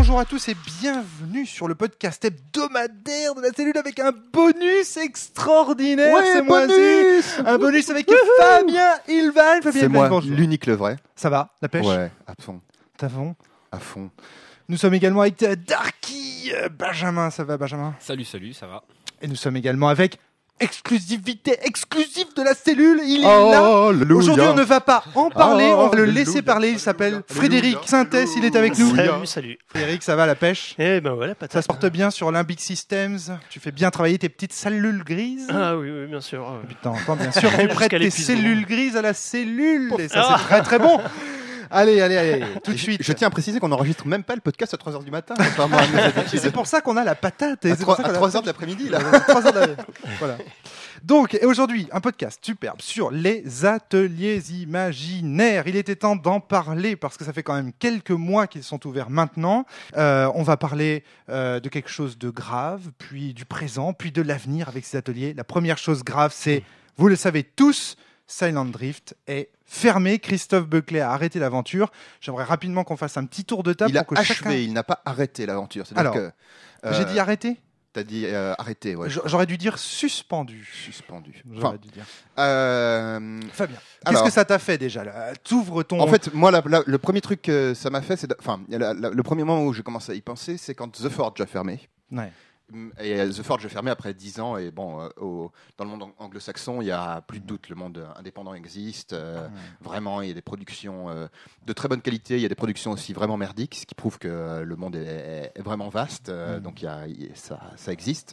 Bonjour à tous et bienvenue sur le podcast hebdomadaire de la cellule avec un bonus extraordinaire ce mois-ci. Un bonus avec Fabien Ilvan. C'est moi, l'unique, le vrai. Ça va, la pêche? Ouais, à fond. T'as fond? À fond. Nous sommes également avec Darky Benjamin. Ça va, Benjamin? Salut, ça va. Et nous sommes également avec exclusivité exclusive de la cellule. Il est là. Aujourd'hui, on ne va pas en parler. On va le laisser parler. Il s'appelle Frédéric Sintès. Il est avec nous. Salut. Frédéric, ça va, la pêche? Eh ben voilà, patate. Ça se porte bien sur Limbic Systems. Tu fais bien travailler tes petites cellules grises. Ah oui, bien sûr. Putain, entends bien sûr. Tu prêtes tes l'épuisement. cellules grises à la cellule. Et ça, c'est très très bon. Allez, tout de suite. Je tiens à préciser qu'on n'enregistre même pas le podcast à 3h du matin. Contrairement à nos habitudes. C'est pour ça qu'on a la patate. Et À c'est pour ça qu'on a 3h de l'après-midi, là. 3 heures voilà. Donc, et aujourd'hui, un podcast superbe sur les ateliers imaginaires. Il était temps d'en parler parce que ça fait quand même quelques mois qu'ils sont ouverts maintenant. On va parler de quelque chose de grave, puis du présent, puis de l'avenir avec ces ateliers. La première chose grave, c'est, vous le savez tous, Silent Drift est fermé. Christophe Buckley a arrêté l'aventure. J'aimerais rapidement qu'on fasse un petit tour de table. Il a pour que achevé, chacun... il n'a pas arrêté l'aventure. Alors, que, j'ai dit arrêter? T'as dit arrêter, ouais. J'aurais dû dire suspendu. Suspendu. J'aurais dû dire. Fabien, qu'est-ce alors, que ça t'a fait déjà là? T'ouvres ton... En fait, moi, le premier truc que ça m'a fait, c'est... Enfin, le premier moment où j'ai commencé à y penser, c'est quand The Forge a fermé. Ouais. Et The Forge a fermé après 10 ans. Et bon, dans le monde anglo-saxon, il n'y a plus de doute. Le monde indépendant existe. Vraiment, il y a des productions de très bonne qualité. Il y a des productions aussi vraiment merdiques, ce qui prouve que le monde est vraiment vaste. Donc, ça existe.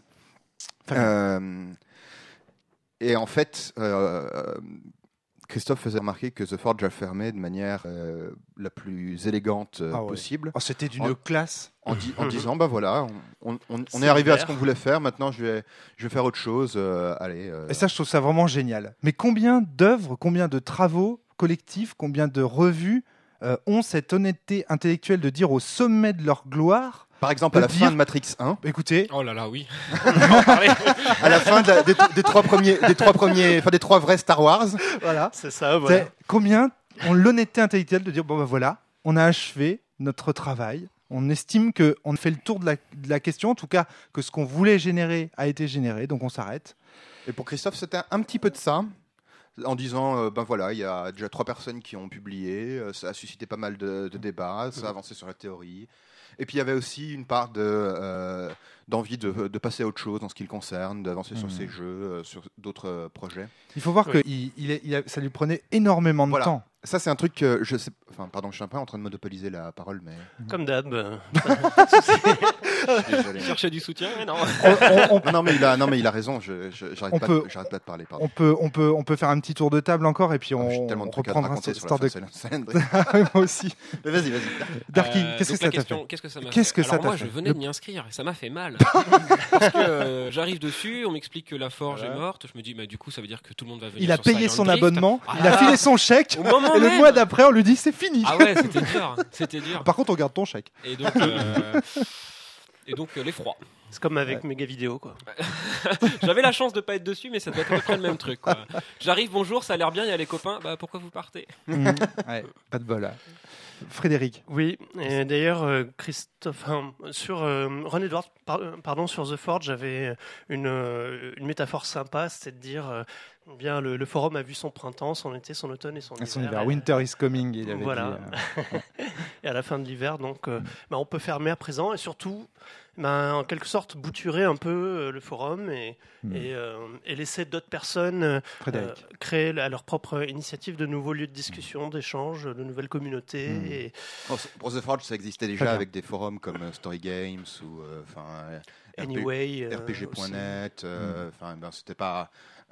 Et en fait... Christophe faisait remarquer que The Forge a fermé de manière la plus élégante possible. Oh, c'était d'une classe. En disant, ben voilà, on est arrivé à ce qu'on voulait faire, maintenant je vais faire autre chose. Et ça, je trouve ça vraiment génial. Mais combien d'œuvres, combien de travaux collectifs, combien de revues ont cette honnêteté intellectuelle de dire au sommet de leur gloire... Par exemple, à la fin de Matrix 1. Écoutez. Oh là là, oui. À la fin des trois vrais Star Wars. Voilà. C'est ça, voilà. Combien ont l'honnêteté intellectuelle de dire, bon ben voilà, on a achevé notre travail. On estime qu'on fait le tour de la question, en tout cas que ce qu'on voulait générer a été généré, donc on s'arrête. Et pour Christophe, c'était un petit peu de ça. En disant, ben voilà, il y a déjà 3 personnes qui ont publié, ça a suscité pas mal de débats, ça a avancé sur la théorie. Et puis il y avait aussi une part d'envie de passer à autre chose en ce qui le concerne, d'avancer sur ses jeux, sur d'autres projets. Il faut voir que ça lui prenait énormément de temps. Ça, c'est un truc que je sais. Enfin, pardon, je suis un peu en train de monopoliser la parole, mais. Comme d'hab. Désolé. Chercher du soutien, mais non. Non, mais il a raison. J'arrête pas de parler. Pardon. On peut faire un petit tour de table encore et puis on reprendra cette histoire de. Moi aussi. Mais vas-y. Darky, qu'est-ce que ça t'a fait? Qu'est-ce que ça m'a fait? Alors moi, je venais de m'y inscrire et ça m'a fait mal. Parce que j'arrive dessus, on m'explique que la forge est morte. Je me dis, du coup, ça veut dire que tout le monde va venir. Il a sur payé Silent son Drift. abonnement, il a filé son chèque. Et le même. mois d'après, on lui dit c'est fini. Ah ouais, c'était dur. Par contre, on garde ton chèque. Et donc l'effroi. C'est comme avec Méga Vidéo, quoi. J'avais la chance de pas être dessus, mais ça doit être à peu près le même truc, quoi. J'arrive, bonjour, ça a l'air bien, il y a les copains. Pourquoi vous partez? Ouais, pas de bol. Là. Frédéric. Oui, et d'ailleurs, Christophe, sur Ron Edwards, pardon, sur The Forge, j'avais une métaphore sympa, c'est de dire, bien, le forum a vu son printemps, son été, son automne et son hiver. Winter is coming, il avait voilà. dit. Et à la fin de l'hiver, donc, on peut fermer à présent et surtout, en quelque sorte, bouturer un peu le forum et laisser d'autres personnes créer à leur propre initiative de nouveaux lieux de discussion, d'échange, de nouvelles communautés. Pour The Forge, ça existait déjà avec des forums comme Story Games ou Anyway, RPG.net. C'était pas.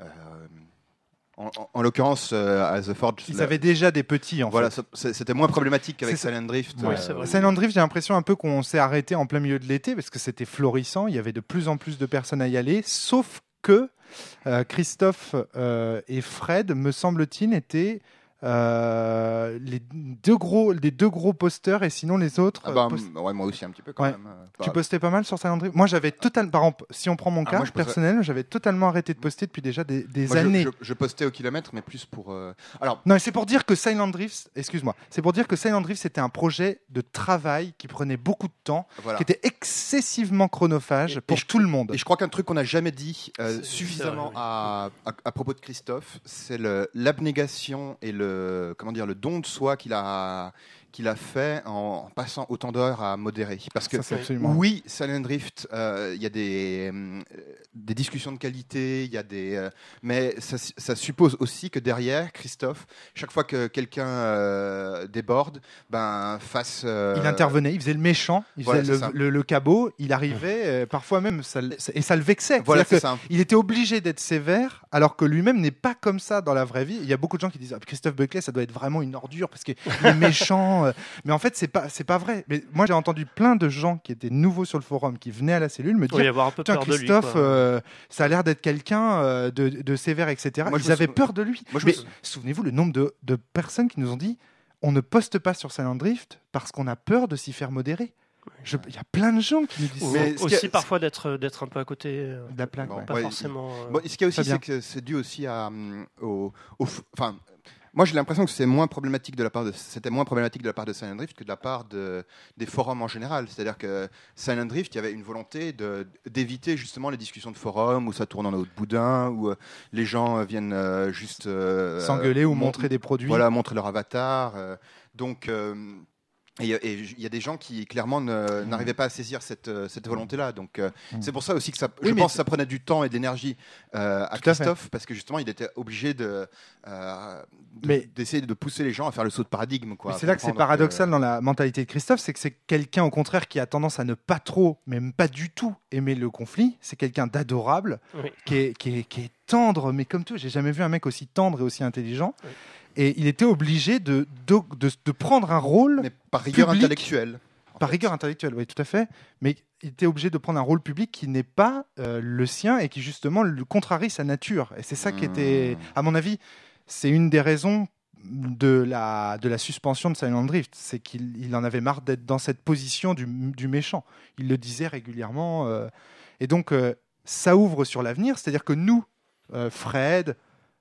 En l'occurrence, à The Forge, ils avaient déjà des petits. Voilà, c'était moins problématique qu'avec Silent Drift. Ouais, Silent Drift, j'ai l'impression un peu qu'on s'est arrêté en plein milieu de l'été parce que c'était florissant. Il y avait de plus en plus de personnes à y aller, sauf que Christophe et Fred, me semble-t-il, étaient les deux gros posters, et sinon les autres. Ouais, moi aussi un petit peu quand même. Tu postais pas mal sur Silent Drift. Moi, j'avais totalement. Par exemple, si on prend mon cas personnel, j'avais totalement arrêté de poster depuis déjà des années. Je postais au kilomètre, mais plus pour. Non, c'est pour dire que Silent Drift, excuse-moi, c'est pour dire que Silent Drift c'était un projet de travail qui prenait beaucoup de temps, qui était excessivement chronophage pour tout le monde. Et je crois qu'un truc qu'on n'a jamais dit suffisamment à propos de Christophe, c'est l'abnégation et le don de soi qu'il a fait en passant autant d'heures à modérer. Parce que oui, Silent Drift, il y a des discussions de qualité, mais ça suppose aussi que derrière, Christophe, chaque fois que quelqu'un déborde, fasse... Il intervenait, il faisait le méchant, il faisait le cabot, il arrivait, parfois même, ça le vexait. Voilà, c'est ça. Il était obligé d'être sévère, alors que lui-même n'est pas comme ça dans la vraie vie. Il y a beaucoup de gens qui disent Christophe Buckley, ça doit être vraiment une ordure, parce qu'il est méchant. Mais en fait, c'est pas vrai. Mais moi, j'ai entendu plein de gens qui étaient nouveaux sur le forum, qui venaient à la cellule me dire avoir un peu peur Christophe, de lui, ça a l'air d'être quelqu'un de sévère, etc. Ils avaient peur de lui. Mais souvenez-vous le nombre de personnes qui nous ont dit on ne poste pas sur Silent Drift parce qu'on a peur de s'y faire modérer. Il y a plein de gens qui nous disent ça. Mais aussi parfois d'être un peu à côté de la plaque. Pas forcément. Ce qu'il y a aussi, c'est que c'est dû aussi moi, j'ai l'impression que c'était moins problématique de la part de Silent Drift que de la part des forums en général. C'est-à-dire que Silent Drift, il y avait une volonté d'éviter justement les discussions de forums où ça tourne en eau de boudin, où les gens viennent juste s'engueuler ou montrer des produits. Voilà, montrer leur avatar. Donc et il y a des gens qui clairement n'arrivaient pas à saisir cette volonté-là. Donc c'est pour ça aussi que je pense que ça prenait du temps et de l'énergie à Christophe, parce que justement il était obligé d'essayer de pousser les gens à faire le saut de paradigme. Mais c'est là que c'est paradoxal dans la mentalité de Christophe, c'est que c'est quelqu'un au contraire qui a tendance à ne pas trop, même pas du tout aimer le conflit. C'est quelqu'un d'adorable, qui est tendre, mais comme tout, j'ai jamais vu un mec aussi tendre et aussi intelligent. Oui. Et il était obligé de prendre un rôle. Mais par rigueur intellectuelle. Par rigueur intellectuelle, oui, tout à fait. Mais il était obligé de prendre un rôle public qui n'est pas le sien et qui, justement, le contrarie sa nature. Et c'est ça qui était, à mon avis, c'est une des raisons de la suspension de Silent Drift. C'est qu'il en avait marre d'être dans cette position du méchant. Il le disait régulièrement. Et donc, ça ouvre sur l'avenir. C'est-à-dire que nous, Fred,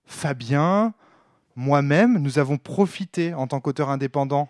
Fabien, moi-même, nous avons profité en tant qu'auteur indépendant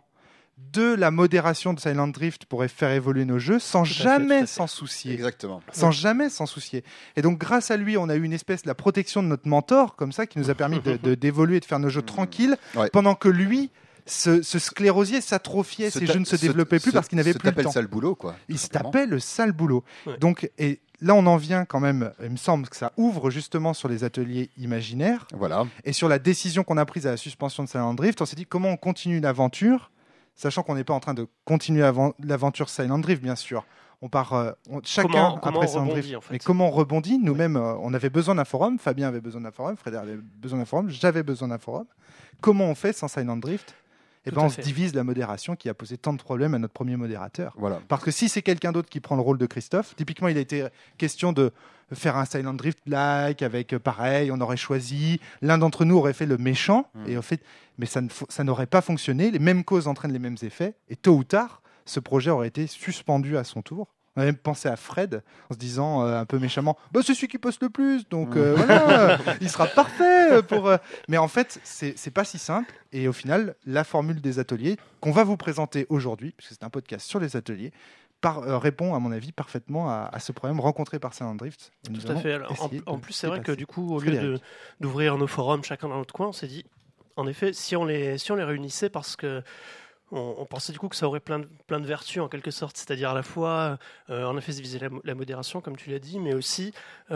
de la modération de Silent Drift pour faire évoluer nos jeux sans jamais s'en soucier. Exactement. Sans jamais s'en soucier. Et donc, grâce à lui, on a eu une espèce de la protection de notre mentor, comme ça, qui nous a permis d'évoluer et de faire nos jeux tranquilles, pendant que lui se sclérosier, s'atrophiait, ses jeux ne se développaient plus parce qu'il n'avait plus le temps. Il se tapait le sale boulot, quoi. Il se tapait le sale boulot. Donc, là, on en vient quand même, il me semble que ça ouvre justement sur les ateliers imaginaires. Voilà. Et sur la décision qu'on a prise à la suspension de Silent Drift, on s'est dit comment on continue l'aventure, sachant qu'on n'est pas en train de continuer l'aventure Silent Drift, bien sûr. On part chacun après Silent Drift. En fait. Mais comment on rebondit? Nous-mêmes, on avait besoin d'un forum. Fabien avait besoin d'un forum. Frédéric avait besoin d'un forum. J'avais besoin d'un forum. Comment on fait sans Silent Drift? On se divise la modération qui a posé tant de problèmes à notre premier modérateur. Voilà. Parce que si c'est quelqu'un d'autre qui prend le rôle de Christophe, typiquement, il a été question de faire un Silent Drift-like avec pareil, on aurait choisi, l'un d'entre nous aurait fait le méchant, et en fait, mais ça n'aurait pas fonctionné. Les mêmes causes entraînent les mêmes effets, et tôt ou tard, ce projet aurait été suspendu à son tour. On a même pensé à Fred en se disant un peu méchamment c'est celui qui poste le plus, donc voilà, il sera parfait pour. Mais en fait, c'est pas si simple. Et au final, la formule des ateliers qu'on va vous présenter aujourd'hui, puisque c'est un podcast sur les ateliers, répond à mon avis parfaitement à ce problème rencontré par Silent Drift. Tout à fait. Alors, en plus, c'est vrai que du coup, au lieu d'ouvrir nos forums chacun dans notre coin, on s'est dit, en effet, si on les réunissait, parce que on pensait du coup que ça aurait plein de vertus en quelque sorte, c'est-à-dire à la fois en effet viser la modération comme tu l'as dit, mais aussi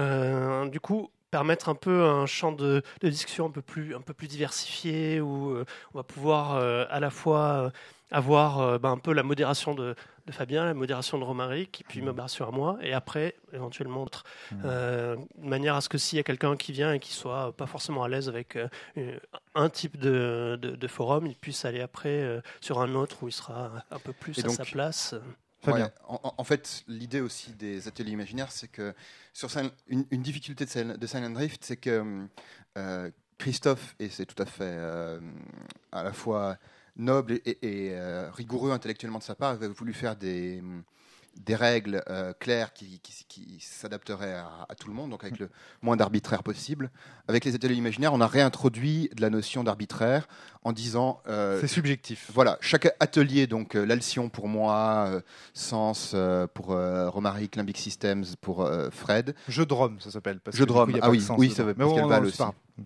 du coup permettre un peu un champ de discussion un peu plus diversifié, où on va pouvoir à la fois avoir un peu la modération de Fabien, la modération de Romaric, puis ma modération à moi, et après éventuellement autre, de manière à ce que s'il y a quelqu'un qui vient et qui soit pas forcément à l'aise avec un type de forum, il puisse aller après sur un autre où il sera un peu plus à sa place. Ouais, en fait, l'idée aussi des ateliers imaginaires, c'est que sur une difficulté de Silent Drift, c'est que Christophe, et c'est tout à fait à la fois noble et rigoureux intellectuellement de sa part, avait voulu faire des règles claires qui s'adapteraient à tout le monde, donc avec le moins d'arbitraire possible. Avec les ateliers imaginaires, on a réintroduit de la notion d'arbitraire en disant... c'est subjectif. Voilà, chaque atelier, donc l'Alcyon pour moi, Sens pour Romaric, Limbic Systems pour Fred. Jeu de Rome, ça s'appelle. Jeu de Rome, oui, ça veut Pascal Val aussi.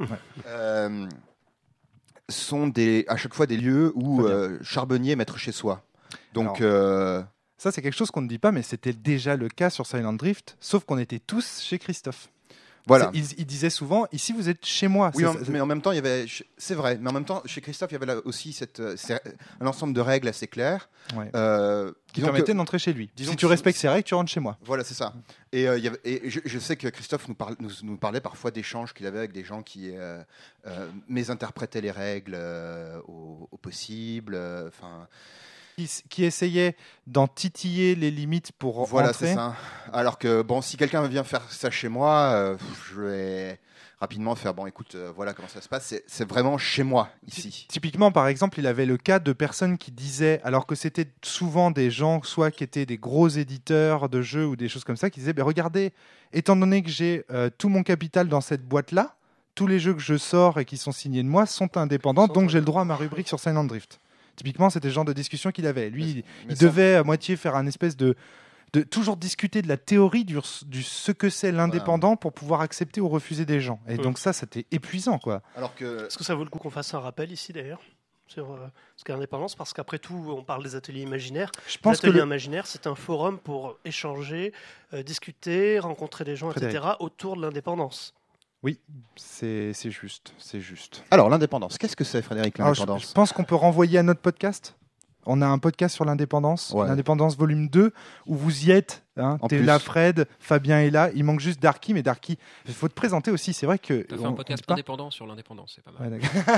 Sont à chaque fois des lieux où charbonnier mettre chez soi. Donc... ça, c'est quelque chose qu'on ne dit pas, mais c'était déjà le cas sur Silent Drift, sauf qu'on était tous chez Christophe. Voilà. Il disait souvent, ici vous êtes chez moi. Oui, mais en même temps, c'est vrai, mais en même temps, chez Christophe, il y avait là aussi un ensemble de règles assez claires. Ouais. Qui permettaient d'entrer chez lui. Si tu respectes ces règles, tu rentres chez moi. Voilà, c'est ça. Et je sais que Christophe nous parlait parfois d'échanges qu'il avait avec des gens qui mésinterprétaient les règles au possible. Qui essayait d'en titiller les limites pour rentrer. Voilà, c'est ça. Alors que, si quelqu'un vient faire ça chez moi, je vais rapidement faire, écoute, voilà comment ça se passe. C'est vraiment chez moi, ici. Typiquement, par exemple, il avait le cas de personnes qui disaient, alors que c'était souvent des gens, soit qui étaient des gros éditeurs de jeux ou des choses comme ça, qui disaient, regardez, étant donné que j'ai tout mon capital dans cette boîte-là, tous les jeux que je sors et qui sont signés de moi sont indépendants, donc j'ai le droit à ma rubrique sur Silent Drift. Typiquement, c'était le genre de discussion qu'il avait. Lui, il devait à moitié faire un espèce de toujours discuter de la théorie du ce que c'est l'indépendant pour pouvoir accepter ou refuser des gens. Et donc ça, c'était épuisant, quoi. Est-ce que ça vaut le coup qu'on fasse un rappel ici, d'ailleurs, sur ce qu'est l'indépendance? Parce qu'après tout, on parle des ateliers imaginaires. L'atelier imaginaire, c'est un forum pour échanger, discuter, rencontrer des gens, etc., autour de l'indépendance. Oui, c'est juste. Alors, l'indépendance, qu'est-ce que c'est, Frédéric, l'indépendance? Je pense qu'on peut renvoyer à notre podcast. On a un podcast sur l'indépendance, l'indépendance volume 2, où vous y êtes. T'es là, Fred, Fabien est là. Il manque juste Darky, mais Darky, il faut te présenter aussi. C'est vrai que. T'as fait un podcast indépendant sur l'indépendance, c'est pas mal.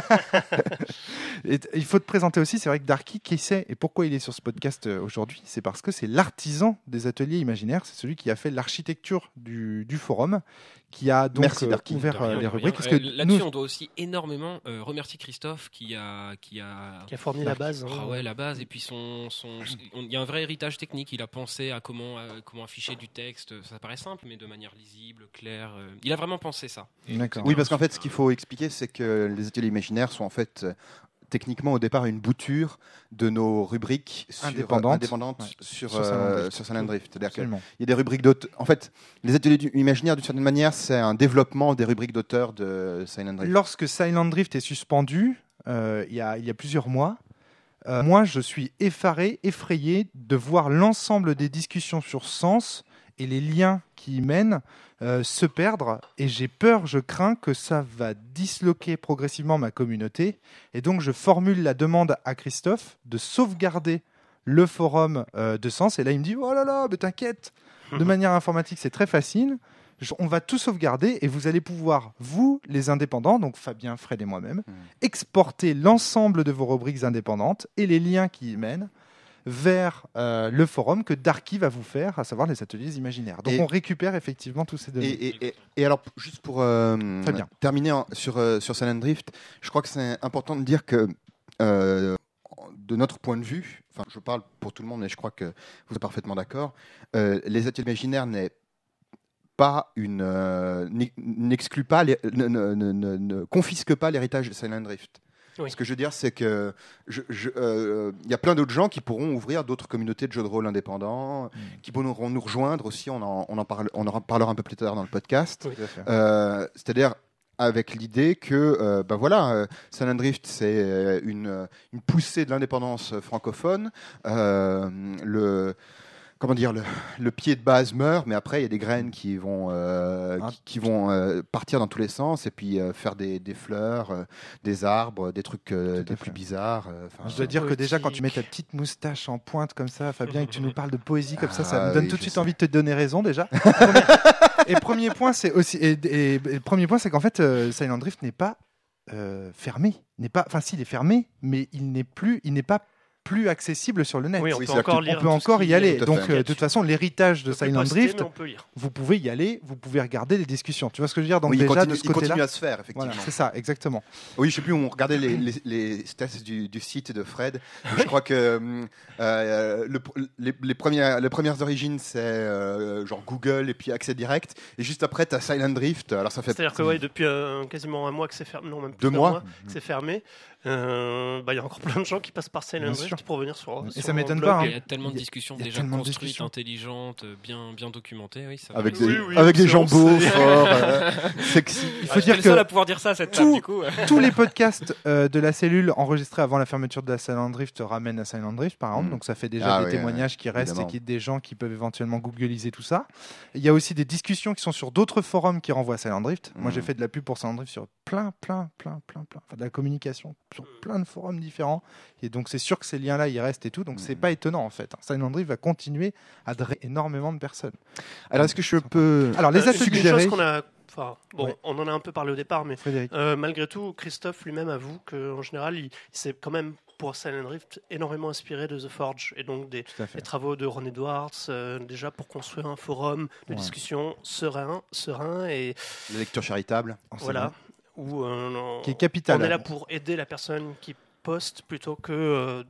Et il faut te présenter aussi. C'est vrai que Darky, qui c'est et pourquoi il est sur ce podcast aujourd'hui, c'est parce que c'est l'artisan des ateliers imaginaires. C'est celui qui a fait l'architecture du forum, qui a donc ouvert les rubriques. Parce que là-dessus, on doit aussi énormément remercier Christophe qui a fourni la base. La base. Et puis il y a un vrai héritage technique. Il a pensé à comment afficher du texte. Ça paraît simple, mais de manière lisible, claire. Il a vraiment pensé ça. D'accord. Oui, parce qu'en fait, ce qu'il faut expliquer, c'est que les ateliers imaginaires sont en fait techniquement au départ une bouture de nos rubriques indépendantes sur Silent Drift. C'est-à-dire qu'il y a des rubriques d'auteurs. En fait, les ateliers imaginaires, d'une certaine manière, c'est un développement des rubriques d'auteurs de Silent Drift. Lorsque Silent Drift est suspendu, il y a plusieurs mois, moi, je suis effrayé de voir l'ensemble des discussions sur Sens et les liens qui y mènent se perdre. Et j'ai peur, je crains que ça va disloquer progressivement ma communauté. Et donc, je formule la demande à Christophe de sauvegarder le forum de Sens. Et là, il me dit « Oh là là, mais t'inquiète, de manière informatique, c'est très facile. On va tout sauvegarder et vous allez pouvoir, vous, les indépendants, donc Fabien, Fred et moi-même, exporter l'ensemble de vos rubriques indépendantes et les liens qui y mènent vers le forum que Darky va vous faire, à savoir les ateliers imaginaires. Donc on récupère effectivement tous ces données. Et alors, juste pour terminer sur Silent Drift, je crois que c'est important de dire que de notre point de vue, enfin je parle pour tout le monde, mais je crois que vous êtes parfaitement d'accord, les ateliers imaginaires ne confisque pas l'héritage de Silent Drift. Oui. Ce que je veux dire, c'est que y a plein d'autres gens qui pourront ouvrir d'autres communautés de jeux de rôle indépendants, qui pourront nous rejoindre aussi. On en parlera un peu plus tard dans le podcast. Oui, c'est-à-dire avec l'idée que Silent Drift, c'est une poussée de l'indépendance francophone. Le pied de base meurt, mais après il y a des graines qui vont partir dans tous les sens et puis faire des fleurs, des arbres, des trucs des plus bizarres. Je dois dire que déjà quand tu mets ta petite moustache en pointe comme ça, Fabien, et que tu nous parles de poésie comme ça me donne tout de suite envie de te donner raison déjà. Et premier point, c'est aussi le premier point, c'est qu'en fait Silent Drift n'est pas fermé. Enfin, s'il est fermé, mais il n'est pas plus accessible sur le net. Oui, on Oui, peut c'est-à-dire encore que lire. On peut tout ce encore qui y aller. Tout à Donc, fait. de toute façon, l'héritage de on peut Silent poster, Drift, mais on peut lire. vous pouvez y aller, vous pouvez regarder les discussions. Tu vois ce que je veux dire? Donc Oui, déjà, de ce il continue côté-là, à se faire, effectivement. voilà, c'est ça, exactement. Oui, je sais plus, on regardait les stats du site de Fred. Je crois que les premières origines, c'est genre Google et puis accès direct. Et juste après, tu as Silent Drift. Alors ça fait C'est-à-dire que depuis quasiment un mois que c'est fermé, non même plus 2 d'un mois. que c'est fermé, il y a encore plein de gens qui passent par Silent Bien Drift sûr. pour venir sur. Et sur ça mon m'étonne blog. pas, hein. Il y a tellement de Il y a- discussions il y a déjà tellement de construites, discussions. intelligentes, bien documentées. Oui, ça avec va. avec des c'est gens bon, beaux, c'est- forts, sexy. Il faut J'étais dire le seul que à pouvoir dire ça à cette table, du coup. tous les podcasts de la cellule enregistrés avant la fermeture de la Silent Drift ramènent à Silent Drift, par exemple. Mm. Donc ça fait déjà Ah des oui, témoignages qui restent évidemment. et des gens qui peuvent éventuellement googliser tout ça. Il y a aussi des discussions qui sont sur d'autres forums qui renvoient à Silent Drift. Moi, j'ai fait de la pub pour Silent Drift sur plein. Enfin, de la communication sur plein de forums différents. Et donc, c'est sûr que ces liens-là, ils restent et tout. Donc, c'est pas étonnant, en fait. Silent Drift va continuer à drainer énormément de personnes. Alors, est-ce que je peux Alors, les Une chose ateliers... qu'on a. Enfin, bon, Ouais. on en a un peu parlé au départ, mais Frédéric. malgré tout, Christophe lui-même avoue qu'en général, il s'est quand même, pour Silent Drift, énormément inspiré de The Forge et donc des Tout à fait. les travaux de Ron Edwards, déjà pour construire un forum de Ouais. discussion serein et la lecture charitable? C'est voilà, vrai. où Qui est capital. on est là pour aider la personne qui poste plutôt que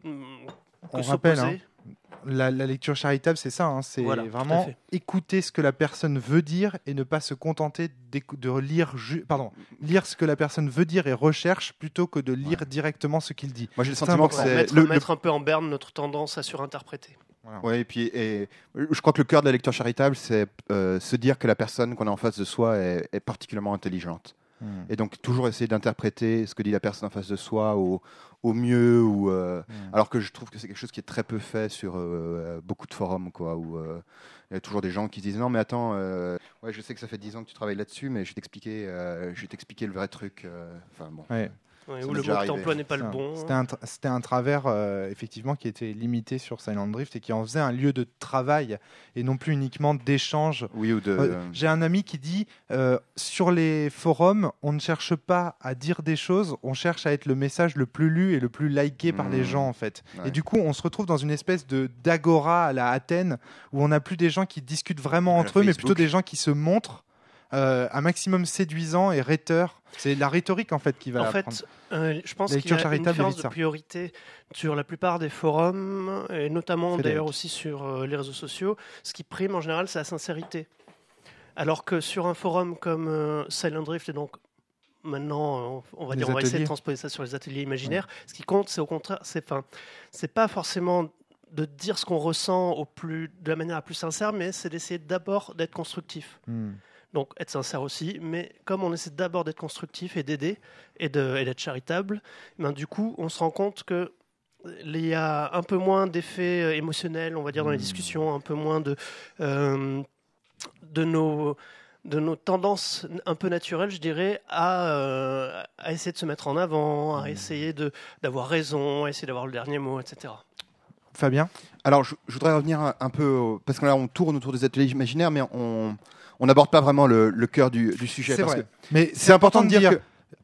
On rappelle, s'opposer. La lecture charitable, c'est ça. Hein, c'est Voilà, tout à vraiment fait. écouter ce que la personne veut dire et ne pas se contenter de lire, lire ce que la personne veut dire et recherche plutôt que de lire directement ce qu'il dit. Moi, j'ai le C'est sentiment que important. c'est Mettre un peu en berne notre tendance à surinterpréter. Ouais, et je crois que le cœur de la lecture charitable, c'est se dire que la personne qu'on a en face de soi est particulièrement intelligente. Et donc, toujours essayer d'interpréter ce que dit la personne en face de soi au mieux, alors que je trouve que c'est quelque chose qui est très peu fait sur beaucoup de forums, quoi, où il y a toujours des gens qui se disent non, mais attends, ouais, je sais que ça fait 10 ans que tu travailles là-dessus, mais je vais t'expliquer le vrai truc. Enfin, bon. Ouais. Ouais, Ça où m'est le déjà mot que arrivé. t'emploies n'est pas le Ça, bon. C'était un travers, effectivement, qui était limité sur Silent Drift et qui en faisait un lieu de travail et non plus uniquement d'échange. Oui, ou de. J'ai un ami qui dit sur les forums, on ne cherche pas à dire des choses, on cherche à être le message le plus lu et le plus liké par les gens, en fait. Ouais. Et du coup, on se retrouve dans une espèce d'agora à la Athènes où on n'a plus des gens qui discutent vraiment À entre la eux, mais Facebook. plutôt des gens qui se montrent un maximum séduisant et rhéteur. C'est la rhétorique, en fait, qui va En prendre. fait, je pense La qu'il y lecture a une charitable différence évite de ça. priorité sur la plupart des forums, et notamment Frédéric. d'ailleurs aussi sur les réseaux sociaux. Ce qui prime en général, c'est la sincérité. Alors que sur un forum comme Silent Drift, et donc maintenant, on va Les essayer ateliers. de transposer ça sur les ateliers imaginaires, ce qui compte, c'est au contraire, c'est pas forcément de dire ce qu'on ressent de la manière la plus sincère, mais c'est d'essayer d'abord d'être constructif. Donc être sincère aussi, mais comme on essaie d'abord d'être constructif et d'aider et d'être charitable, du coup on se rend compte que il y a un peu moins d'effets émotionnels, on va dire, dans les discussions, un peu moins de nos tendances un peu naturelles, je dirais, à essayer de se mettre en avant, à essayer d'avoir raison, à essayer d'avoir le dernier mot, etc. Fabien? Alors, je voudrais revenir un peu, parce que là, on tourne autour des ateliers imaginaires, mais on n'aborde pas vraiment le cœur du sujet. C'est parce vrai. que Mais c'est important de dire que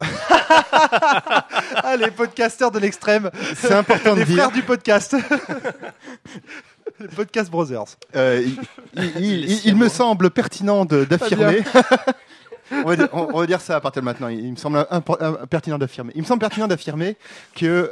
Ah, les podcasteurs de l'extrême. c'est important de Les dire. frères du podcast. Les Podcast Brothers. Il me semble pertinent d'affirmer. On va dire ça à partir de maintenant. Il me semble pertinent d'affirmer. Il me semble pertinent d'affirmer que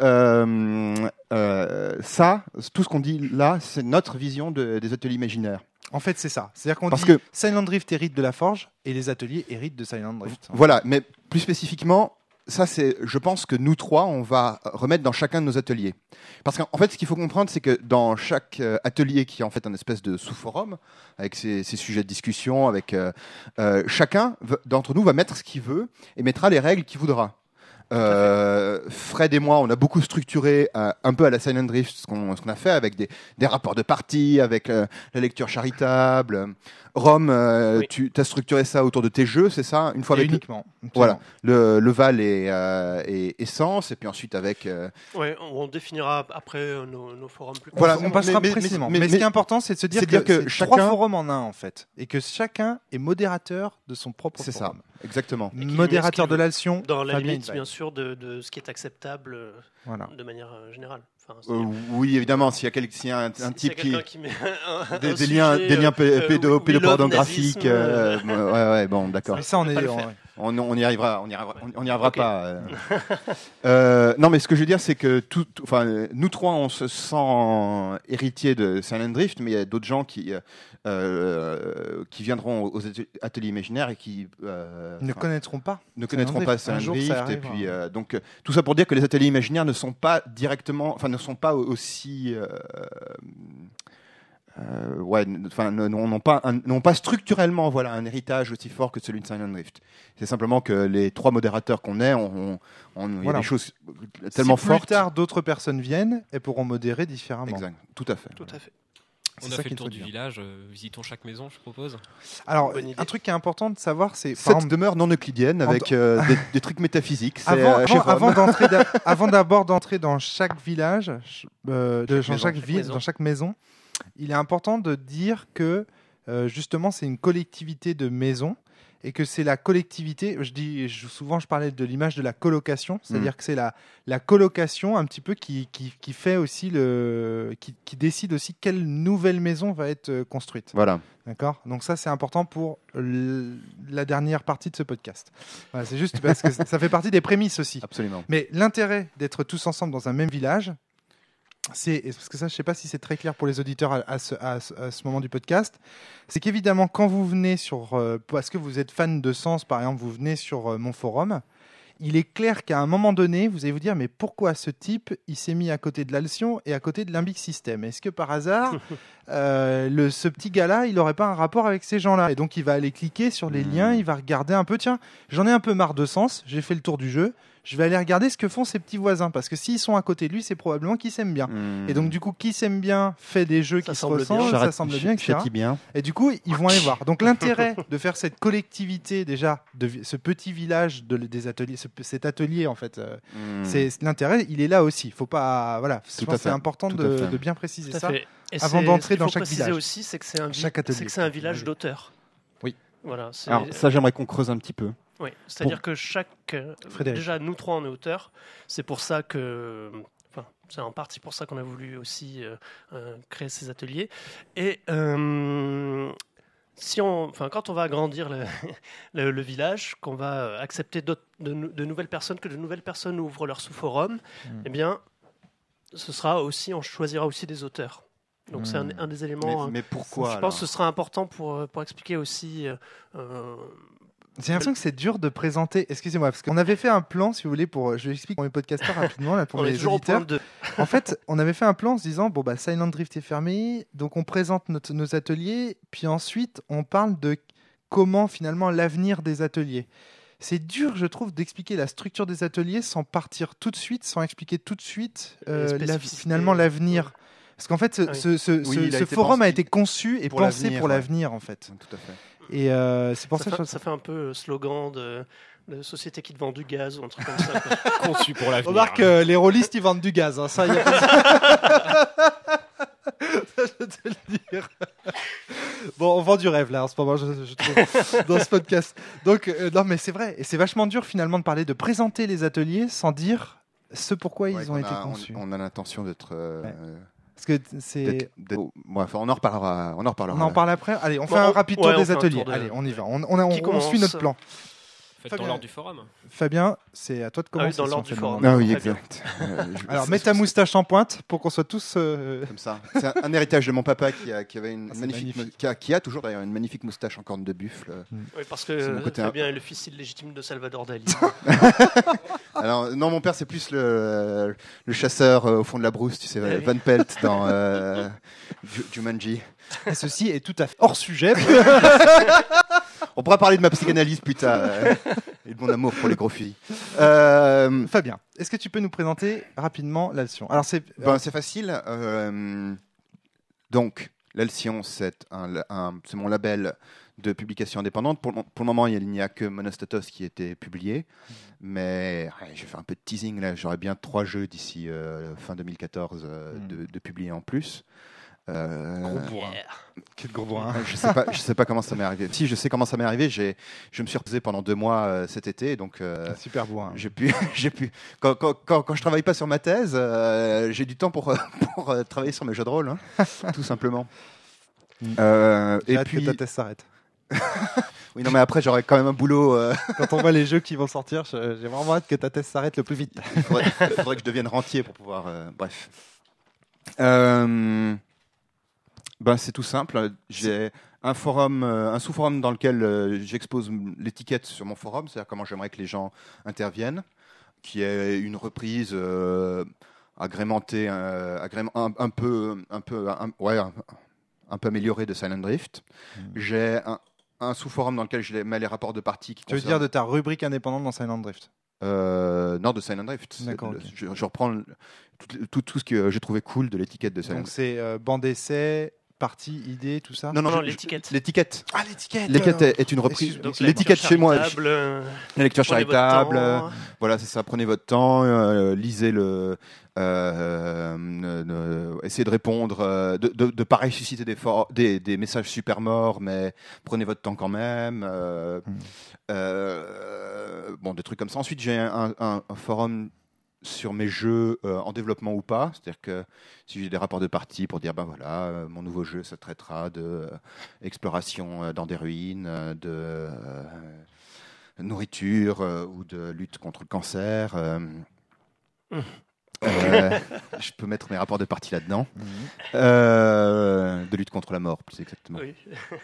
tout ce qu'on dit là, c'est notre vision des ateliers imaginaires. En fait, c'est ça. C'est-à-dire qu'on Parce dit que- Silent Drift hérite de la Forge et les ateliers héritent de Silent Drift. Voilà, mais plus spécifiquement, ça c'est, je pense que nous trois, on va remettre dans chacun de nos ateliers. Parce qu'en fait, ce qu'il faut comprendre, c'est que dans chaque atelier qui est en fait un espèce de sous-forum, avec ses sujets de discussion, avec chacun d'entre nous va mettre ce qu'il veut et mettra les règles qu'il voudra. Fred et moi, on a beaucoup structuré un peu à la Silent Drift ce qu'on a fait avec des rapports de partie, avec la lecture charitable. Rome, Oui. tu as structuré ça autour de tes jeux, c'est ça? Une fois Et avec uniquement. voilà, le Val et Essence, et puis ensuite avec. Ouais, on définira après nos forums plus Voilà, On passera mais- précisément. mais- Mais, ce qui est important, c'est de se dire c'est que, dire que c'est chacun- 3 forums en un, en fait. Et que chacun est modérateur de son propre C'est ça, forum. exactement. Et qu'il met ce Modérateur qu'il de veut. l'altion. Dans la Fabien limite, Hitvaille. bien sûr, de ce qui est acceptable Voilà. de manière générale. Oui, évidemment, s'il y a un type qui met des liens pédopornographiques, ouais, bon, d'accord. Mais ça, on n'y arrivera pas. Non, mais ce que je veux dire, c'est que nous trois, on se sent héritiers de Silent Drift, mais il y a d'autres gens qui viendront aux ateliers imaginaires et qui ne connaîtront pas Silent Drift. Et puis, donc, tout ça pour dire que les ateliers imaginaires ne sont pas directement, ne sont pas aussi n'ont pas structurellement un héritage aussi fort que celui de Silent Drift. C'est simplement que les trois modérateurs qu'on est, il y a des choses tellement fortes. Plus tard, d'autres personnes viennent et pourront modérer différemment. Exact, tout à fait. On a fait le tour du village, visitons chaque maison, je propose. Alors, un truc qui est important de savoir, c'est... Cette demeure non euclidienne avec des trucs métaphysiques. Avant d'abord d'entrer dans chaque village, dans chaque ville, dans chaque maison, il est important de dire que, justement, c'est une collectivité de maisons et que c'est la collectivité, souvent je parlais de l'image de la colocation, c'est-à-dire que c'est la colocation un petit peu qui fait aussi qui décide aussi quelle nouvelle maison va être construite. Voilà. D'accord. Donc ça c'est important pour la dernière partie de ce podcast. Voilà, c'est juste parce que ça fait partie des prémices aussi. Absolument. Mais l'intérêt d'être tous ensemble dans un même village, parce que ça, je ne sais pas si c'est très clair pour les auditeurs à ce moment du podcast, c'est qu'évidemment, quand vous venez parce que vous êtes fan de Sens, par exemple, vous venez sur mon forum, il est clair qu'à un moment donné, vous allez vous dire, mais pourquoi ce type, il s'est mis à côté de l'Alcyon et à côté de Limbic System ? Est-ce que par hasard, ce petit gars-là, il n'aurait pas un rapport avec ces gens-là ? Et donc, il va aller cliquer sur les liens, il va regarder un peu, tiens, j'en ai un peu marre de Sens, j'ai fait le tour du jeu, je vais aller regarder ce que font ses petits voisins, parce que s'ils sont à côté de lui, c'est probablement qu'ils s'aiment bien. Et donc, du coup, qui s'aime bien fait des jeux qui se ressemblent, ça semble bien, etc. Et du coup, ils vont aller voir. Donc, l'intérêt de faire cette collectivité, déjà, de ce petit village des ateliers, cet atelier, en fait, c'est l'intérêt, il est là aussi. Faut pas, voilà, c'est important de bien préciser ça avant d'entrer dans chaque village. Aussi, c'est que c'est un village d'auteurs. Oui. Voilà. Alors, ça, j'aimerais qu'on creuse un petit peu. Oui, c'est-à-dire que déjà nous trois on est auteurs, c'est pour ça que, c'est en partie pour ça qu'on a voulu aussi créer ces ateliers. Et quand on va agrandir le village, qu'on va accepter de nouvelles personnes, que de nouvelles personnes ouvrent leur sous-forum, eh bien, on choisira aussi des auteurs. Donc c'est un des éléments. Mais pourquoi je pense que ce sera important pour expliquer aussi. J'ai l'impression que c'est dur de présenter. Excusez-moi, parce qu'on avait fait un plan, si vous voulez, je l'explique pour mes podcasteurs rapidement, là, pour mes auditeurs. En fait, on avait fait un plan en se disant, Silent Drift est fermé, donc on présente nos ateliers, puis ensuite on parle de comment finalement l'avenir des ateliers. C'est dur, je trouve, d'expliquer la structure des ateliers sans partir tout de suite, sans expliquer tout de suite finalement l'avenir. Parce qu'en fait, ce forum a été conçu et pensé pour l'avenir, en fait. Tout à fait. Et c'est pour ça que ça fait un peu slogan de société qui te vend du gaz ou un truc comme ça. Conçu pour l'avenir. Remarque, les rôlistes, ils vendent du gaz. Hein, ça, y a pas ça, je vais te le dire. Bon, on vend du rêve, là, en ce moment, je trouve, dans ce podcast. Donc, non, mais c'est vrai. Et c'est vachement dur, finalement, de présenter les ateliers sans dire ce pourquoi ils ont été conçus. On a l'intention d'être... Parce que c'est. On en reparlera. On en parle après. Allez, on fait un rapide tour des ateliers. Allez, on y va. On suit notre plan. Faites dans l'ordre du forum. Fabien, c'est à toi de commencer. Dans l'ordre du forum. Ah oui, exact. Alors, mets ta moustache en pointe pour qu'on soit tous... Comme ça. C'est un héritage de mon papa qui avait une magnifique... Qui a toujours d'ailleurs une magnifique moustache en corne de buffle. Oui, parce que Fabien est le fils illégitime de Salvador Dali. Alors, non, mon père, c'est plus le chasseur au fond de la brousse, tu sais, Van Pelt dans Jumanji. Et ceci est tout à fait hors sujet. On pourra parler de ma psychanalyse plus tard et de mon amour pour les gros fusils. Fabien, est-ce que tu peux nous présenter rapidement l'Alcyon ? Alors c'est facile. Donc, l'Alcyon, c'est mon label de publication indépendante. Pour le moment, il n'y a que Monostatos qui a été publié. Mais je vais faire un peu de teasing là. J'aurai bien 3 jeux d'ici fin 2014 de publier en plus. Gros bourrin. Quel gros bourrin. Je sais pas comment ça m'est arrivé. Si, je sais comment ça m'est arrivé. Je me suis reposé pendant 2 mois cet été, donc super bourrin. J'ai pu. Quand je travaille pas sur ma thèse, j'ai du temps pour travailler sur mes jeux de rôle, hein, tout simplement. Et puis que ta thèse s'arrête. Oui, non, mais après j'aurai quand même un boulot. Quand on voit les jeux qui vont sortir, j'ai vraiment hâte que ta thèse s'arrête le plus vite. Il faudrait que je devienne rentier pour pouvoir. Bref. C'est tout simple. J'ai un forum, un sous-forum dans lequel j'expose l'étiquette sur mon forum, c'est-à-dire comment j'aimerais que les gens interviennent, qui est une reprise agrémentée, un peu améliorée de Silent Drift. J'ai un sous-forum dans lequel je mets les rapports de partie. Tu veux dire de ta rubrique indépendante dans Silent Drift? Non, de Silent Drift. D'accord. Je reprends tout ce que j'ai trouvé cool de l'étiquette de Silent Donc c'est bande d'essai, partie, idée, tout ça? Non, l'étiquette. L'étiquette. Ah, l'étiquette. L'étiquette est une reprise. Donc, l'étiquette chez moi. La lecture prenez charitable. votre temps. Voilà, c'est ça. Prenez votre temps, lisez le. Essayez de répondre, de pas ressusciter des messages super morts, mais prenez votre temps quand même. Des trucs comme ça. Ensuite, j'ai un forum sur mes jeux en développement ou pas, c'est-à-dire que si j'ai des rapports de partie pour dire mon nouveau jeu ça traitera de exploration dans des ruines, de nourriture ou de lutte contre le cancer. Je peux mettre mes rapports de partie là-dedans. De lutte contre la mort, plus exactement. Oui.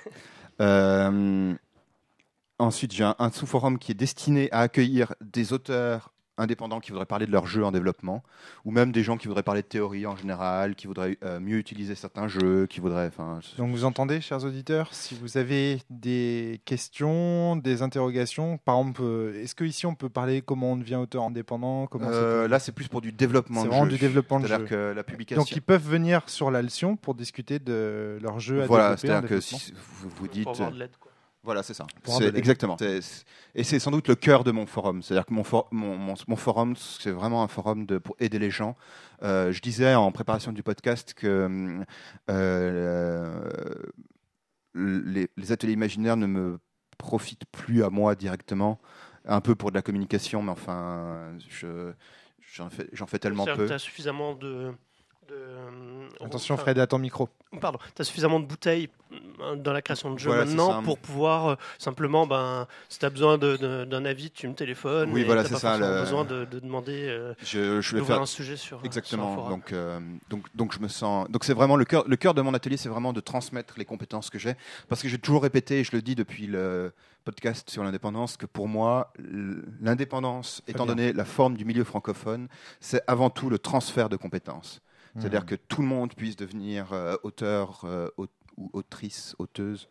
Ensuite, j'ai un sous-forum qui est destiné à accueillir des auteurs indépendants qui voudraient parler de leur jeu en développement, ou même des gens qui voudraient parler de théorie en général, qui voudraient mieux utiliser certains jeux, qui voudraient... Donc vous entendez, chers auditeurs, si vous avez des questions, des interrogations, par exemple, est-ce qu'ici on peut parler comment on devient auteur indépendant? Là, c'est plus pour du développement de jeu. C'est vraiment du développement de jeu. C'est-à-dire que la publication... Donc ils peuvent venir sur l'Alcyon pour discuter de leur jeu à voilà, développer. c'est-à-dire que si vous dites... Pour avoir de l'aide, quoi. Voilà, c'est ça. C'est exactement. Et c'est sans doute le cœur de mon forum. C'est-à-dire que mon forum, c'est vraiment un forum pour aider les gens. Je disais en préparation du podcast que les ateliers imaginaires ne me profitent plus à moi directement. Un peu pour de la communication, mais enfin, j'en fais tellement peu. Tu as suffisamment de... Attention Fred, à ton micro. Pardon, tu as suffisamment de bouteilles dans la création de jeux voilà, maintenant pour pouvoir simplement, si tu as besoin d'un avis, tu me téléphones. Oui, voilà, c'est ça. Tu n'as pas besoin de demander d'ouvrir un sujet sur exactement. Sur un forum. Donc je me sens. Donc c'est vraiment le cœur de mon atelier, c'est vraiment de transmettre les compétences que j'ai, parce que j'ai toujours répété, et je le dis depuis le podcast sur l'indépendance, que pour moi, l'indépendance, étant donné la forme du milieu francophone, c'est avant tout le transfert de compétences. C'est-à-dire que tout le monde puisse devenir auteur ou auteuse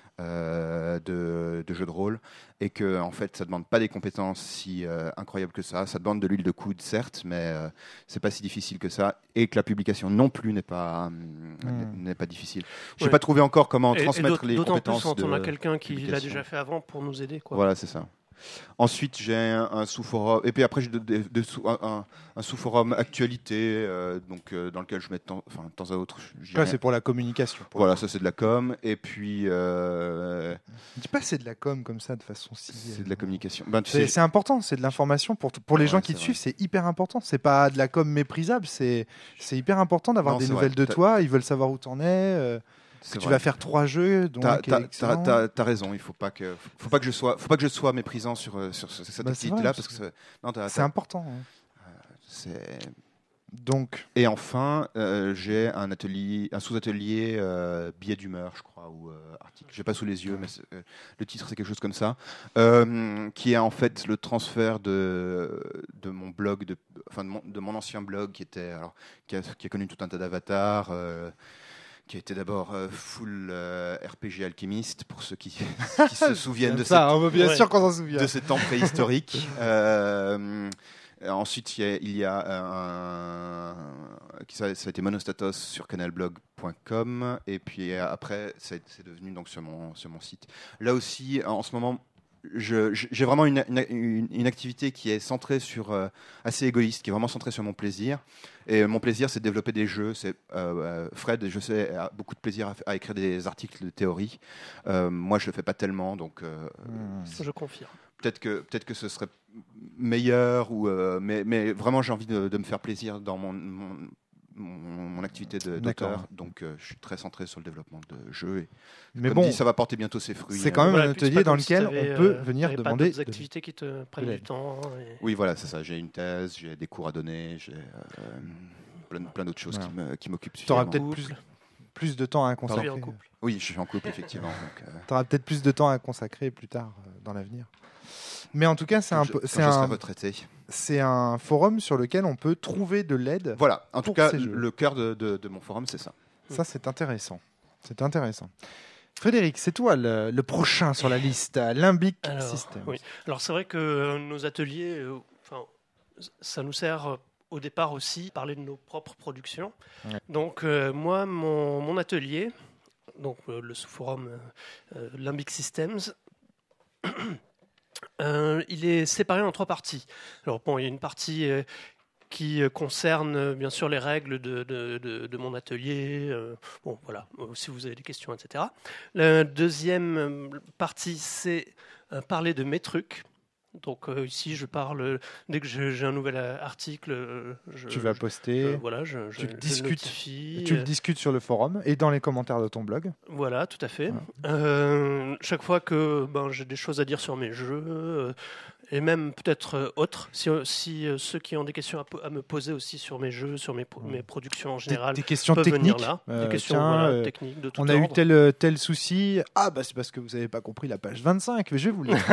de jeux de rôle, et que en fait ça ne demande pas des compétences si incroyables que ça demande de l'huile de coude certes, mais c'est pas si difficile que ça, et que la publication non plus n'est pas difficile. Je n'ai pas trouvé encore comment transmettre les compétences. D'autant plus quand on a quelqu'un qui l'a déjà fait avant pour nous aider, quoi. Voilà, c'est ça. Ensuite, j'ai un sous-forum, et puis après j'ai un sous-forum actualité, dans lequel je mets de temps à autre. Ça, c'est pour la communication. Voilà, ça c'est de la com, et puis. Dis pas c'est de la com comme ça de façon si. C'est de la communication. C'est important, c'est de l'information pour les gens qui te suivent, c'est hyper important. C'est pas de la com méprisable, c'est hyper important d'avoir des nouvelles de toi. Ils veulent savoir où t'en es. Tu vas faire 3 jeux, donc t'as raison. Il faut pas que je sois méprisant sur cette activité-là, parce que c'est important. Donc. Et enfin, j'ai un sous-atelier biais d'humeur, je crois, ou article. J'ai pas sous les yeux, mais le titre c'est quelque chose comme ça, qui est en fait le transfert de mon blog, de mon ancien blog qui a connu tout un tas d'avatars. Qui était d'abord full RPG alchimiste, pour ceux qui se souviennent de ça. On veut bien sûr qu'on s'en souvient. De ces temps préhistoriques. Ensuite, il y a ça a été Monostatos sur canalblog.com, et puis après, c'est devenu donc sur mon site. Là aussi, en ce moment, j'ai vraiment une activité qui est centrée sur assez égoïste, qui est vraiment centrée sur mon plaisir. Et mon plaisir, c'est de développer des jeux. Fred, je sais, a beaucoup de plaisir à écrire des articles de théorie. Moi, je le fais pas tellement, donc. Je confirme. Peut-être que ce serait meilleur, mais vraiment, j'ai envie de me faire plaisir dans mon activité d'auteur, donc je suis très centré sur le développement de jeux. Et, mais comme dit, ça va porter bientôt ses fruits. C'est quand même un atelier dans lequel on peut venir demander des activités qui te prennent du temps. Oui, voilà, c'est ça. J'ai une thèse, j'ai des cours à donner, j'ai plein d'autres choses qui m'occupent. Tu auras peut-être plus de temps à consacrer. Oui, je suis en couple, effectivement. Tu auras peut-être plus de temps à consacrer plus tard dans l'avenir. Mais en tout cas, c'est un forum sur lequel on peut trouver de l'aide. Voilà, en tout cas, le cœur de mon forum, c'est ça. Ça, c'est intéressant. C'est intéressant. Frédéric, c'est toi le prochain sur la liste, Limbic Systems. Oui. Alors, c'est vrai que nos ateliers, ça nous sert au départ aussi parler de nos propres productions. Ouais. Donc, moi, mon atelier, donc le sous-forum Limbic Systems, il est séparé en 3 parties. Alors bon, il y a une partie qui concerne bien sûr les règles de mon atelier. Bon, voilà, si vous avez des questions, etc. La deuxième partie, c'est parler de mes trucs. Donc ici, je parle, dès que j'ai un nouvel article, tu vas poster, tu le discutes sur le forum et dans les commentaires de ton blog. Voilà, tout à fait. Voilà. Chaque fois que j'ai des choses à dire sur mes jeux, et même peut-être autres, si ceux qui ont des questions à me poser aussi sur mes jeux, sur mes productions en général, des questions peuvent techniques. Venir là. Des questions techniques de tout on ordre. A eu tel souci. C'est parce que vous n'avez pas compris la page 25, mais je vais vous le dire.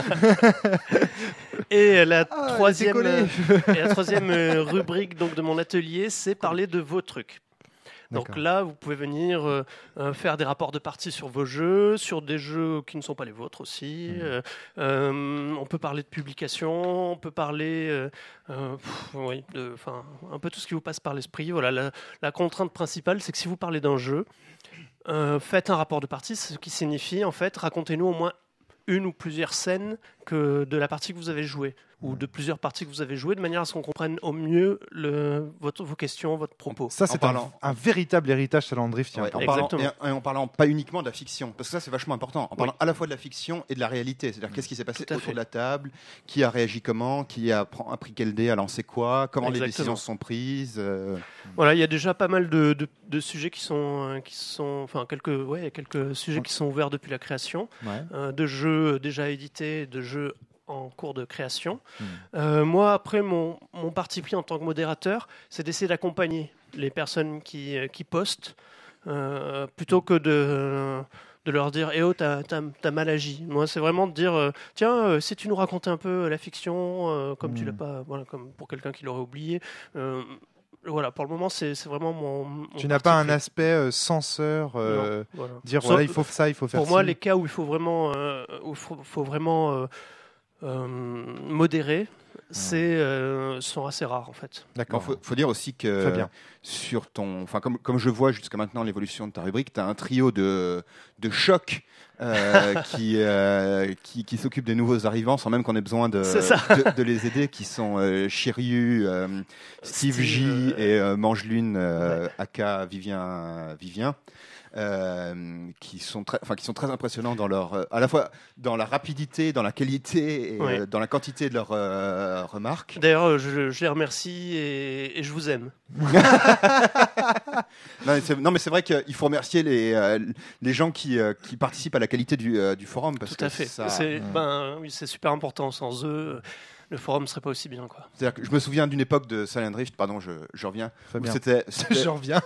Et la troisième rubrique donc, de mon atelier, c'est parler de vos trucs. Donc là, vous pouvez venir faire des rapports de partie sur vos jeux, sur des jeux qui ne sont pas les vôtres aussi. On peut parler de publication, on peut parler un peu tout ce qui vous passe par l'esprit. Voilà, la contrainte principale, c'est que si vous parlez d'un jeu, faites un rapport de partie, ce qui signifie en fait, racontez-nous au moins une ou plusieurs scènes de la partie que vous avez jouée, ou de plusieurs parties que vous avez jouées, de manière à ce qu'on comprenne au mieux vos questions, votre propos. Ça, c'est un véritable héritage Salandrift. Ouais, en parlant pas uniquement de la fiction, parce que ça, c'est vachement important, en parlant à la fois de la fiction et de la réalité. C'est-à-dire, qu'est-ce qui s'est passé autour de la table, qui a réagi comment, qui a pris quel dé, a lancé quoi, comment les décisions sont prises. Voilà, il y a déjà pas mal de sujets qui sont quelques sujets qui sont ouverts depuis la création, de jeux déjà édités, de jeux en cours de création. Moi, après, mon parti pris en tant que modérateur, c'est d'essayer d'accompagner les personnes qui postent, plutôt que de leur dire « Eh oh, t'as mal agi ». Moi, c'est vraiment de dire « Tiens, si tu nous racontais un peu la fiction, comme tu l'as pas, voilà, comme pour quelqu'un qui l'aurait oublié ». Voilà, pour le moment, c'est vraiment mon tu n'as pas un aspect censeur, dire voilà, il faut ça, il faut faire ça. Pour moi, les cas où il faut vraiment, modérer, sont assez rares en fait. D'accord. Faut dire aussi que sur comme je vois jusqu'à maintenant l'évolution de ta rubrique, tu as un trio de chocs qui s'occupent des nouveaux arrivants sans même qu'on ait besoin de les aider, qui sont Chiryu, Steve J et Mangelune, aka Vivien. Qui sont très impressionnants dans à la fois dans la rapidité, dans la qualité et dans la quantité de leurs remarques. D'ailleurs, je les remercie et je vous aime. Non, mais c'est vrai qu'il faut remercier les gens qui participent à la qualité du forum. Parce Tout à fait. C'est super important. Sans eux, le forum ne serait pas aussi bien, quoi. C'est-à-dire que je me souviens d'une époque de Silent Drift, pardon, je reviens. Je reviens.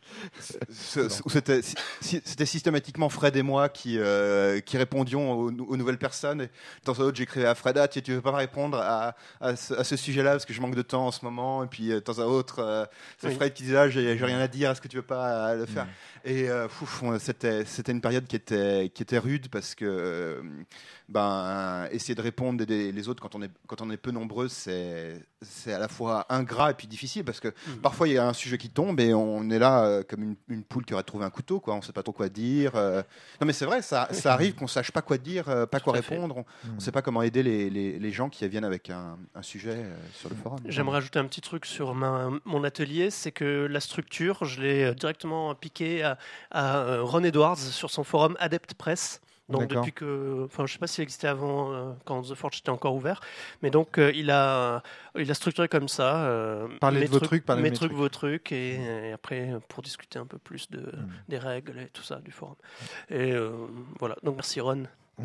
C'était systématiquement Fred et moi qui répondions aux nouvelles personnes. Et de temps à autre, j'écrivais à Fred, tu ne veux pas répondre à ce sujet-là parce que je manque de temps en ce moment. Et puis de temps à autre, c'est Fred qui disait, j'ai rien à dire, est-ce que tu ne veux pas le faire? Et c'était une période qui était rude parce que essayer de répondre, d'aider les autres quand on est peu nombreux, c'est c'est à la fois ingrat et puis difficile parce que parfois il y a un sujet qui tombe et on est là comme une poule qui aurait trouvé un couteau, quoi. On sait pas trop quoi dire. Non mais c'est vrai, ça arrive qu'on sache pas quoi dire, pas quoi répondre. On sait pas comment aider les gens qui viennent avec un sujet sur le forum. J'aimerais ajouter un petit truc sur mon atelier, c'est que la structure, je l'ai directement piqué à Ron Edwards sur son forum Adept Press. Donc depuis que, enfin, je sais pas s'il existait avant quand The Forge était encore ouvert, mais donc il a structuré comme ça. Parler de vos trucs, parler de mes trucs, vos trucs, et après pour discuter un peu plus des règles et tout ça du forum. Et voilà. Donc merci Ron.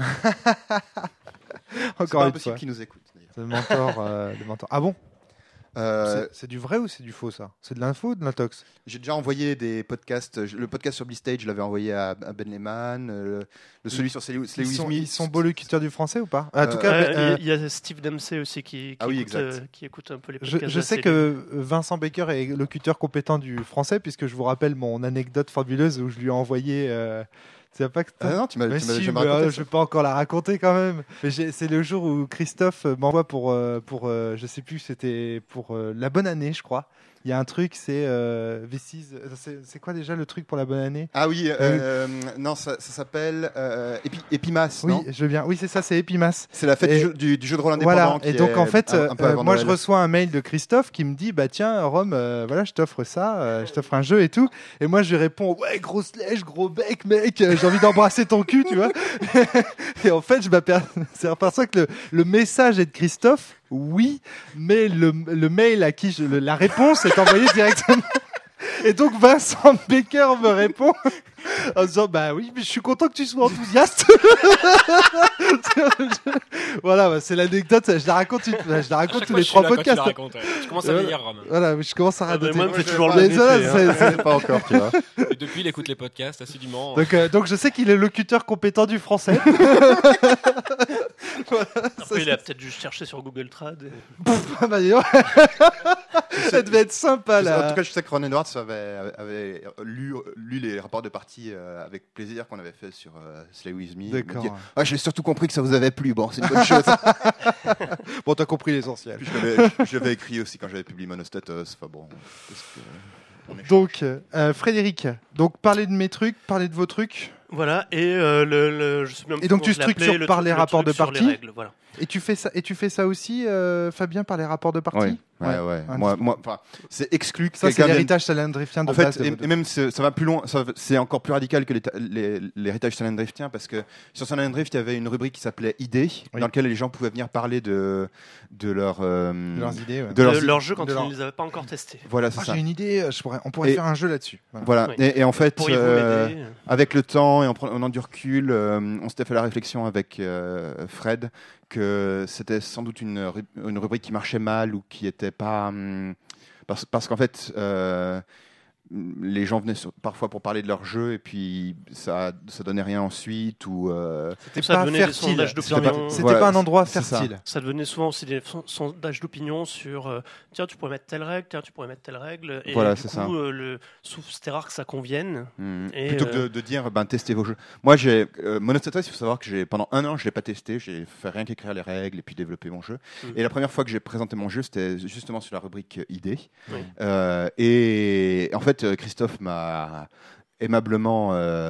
Encore une fois, qui nous écoute. C'est le mentor. Ah bon? C'est du vrai ou c'est du faux, ça? C'est de l'info ou de l'intox? J'ai déjà envoyé des podcasts. Le podcast sur Blistage, je l'avais envoyé à Ben Lehman. Celui sur Slay With Me. Ils sont beaux locuteurs du français ou pas? En tout cas, il y a Steve Dempsey aussi qui écoute un peu les podcasts. Je sais que Vincent Baker est locuteur compétent du français, puisque je vous rappelle mon anecdote fabuleuse où je lui ai envoyé... C'est pas que non, tu m'as jamais raconté. Je vais pas encore la raconter quand même. Mais c'est le jour où Christophe m'envoie pour je sais plus, c'était pour la bonne année, je crois. Il y a un truc, c'est c'est quoi déjà le truc pour la bonne année? Ah oui, non, ça s'appelle Epimas. Oui, non je veux bien. Oui, c'est ça, c'est Epimas. C'est la fête du jeu de rôle indépendant. Voilà. Et donc en fait, moi je reçois un mail de Christophe qui me dit bah tiens Rome, voilà, je t'offre ça, je t'offre un jeu et tout. Et moi je lui réponds ouais, grosse lèche, gros bec, mec, j'ai envie d'embrasser ton cul, tu vois. Et en fait, c'est par ça que le message est de Christophe. Oui, mais le mail à qui la réponse est envoyée directement. Et donc Vincent Baker me répond en disant bah oui, mais je suis content que tu sois enthousiaste. Voilà, bah, c'est l'anecdote. Je la raconte tous les 3 podcasts. Je commence à venir, Rome. Voilà, je commence à raconter. Moi, je fais toujours le c'est pas encore, tu vois. Et depuis, il écoute les podcasts assidûment. Donc je sais qu'il est locuteur compétent du français. Voilà, après, il a peut-être juste cherché sur Google Trad. Ça devait être sympa là. En tout cas, je sais que Ron Edwards avait lu les rapports de partie avec plaisir qu'on avait fait sur Slay With Me. D'accord. J'ai surtout compris que ça vous avait plu. Bon, c'est une bonne chose. Bon, t'as compris l'essentiel. Puis je l'avais écrit aussi quand j'avais publié Monostatos. Enfin bon. Donc, Frédéric, parlez de mes trucs, parlez de vos trucs. Voilà, et je sais même et donc tu structures par les rapports de partie. Les règles, voilà. Et tu fais ça aussi, Fabien, par les rapports de partie. Ouais. Moi, c'est exclu que ça, c'est l'héritage salandriftien de base. En fait, et même ça va plus loin. C'est encore plus radical que l'héritage salandriftien parce que sur Salandrift, il y avait une rubrique qui s'appelait idées, dans laquelle les gens pouvaient venir parler de leurs idées, de leurs jeux quand ils ne les avaient pas encore testés. Voilà, c'est ça. J'ai une idée. On pourrait faire un jeu là-dessus. Voilà. Et en fait, m'aider avec le temps et en prenant du recul, on s'était fait la réflexion avec Fred que c'était sans doute une rubrique qui marchait mal ou qui était pas parce qu'en fait les gens venaient parfois pour parler de leur jeu et puis ça donnait rien ensuite ou c'était pas fertile. C'était pas un endroit fertile. Ça devenait souvent aussi des sondages d'opinion sur tiens tu pourrais mettre telle règle, tiens tu pourrais mettre telle règle et voilà, du coup c'était rare que ça convienne. Et plutôt que de dire testez vos jeux. Moi j'ai Monostatos, il faut savoir que pendant 1 an je l'ai pas testé, j'ai fait rien qu'écrire les règles et puis développer mon jeu. Et la première fois que j'ai présenté mon jeu c'était justement sur la rubrique idées. Et en fait Christophe m'a aimablement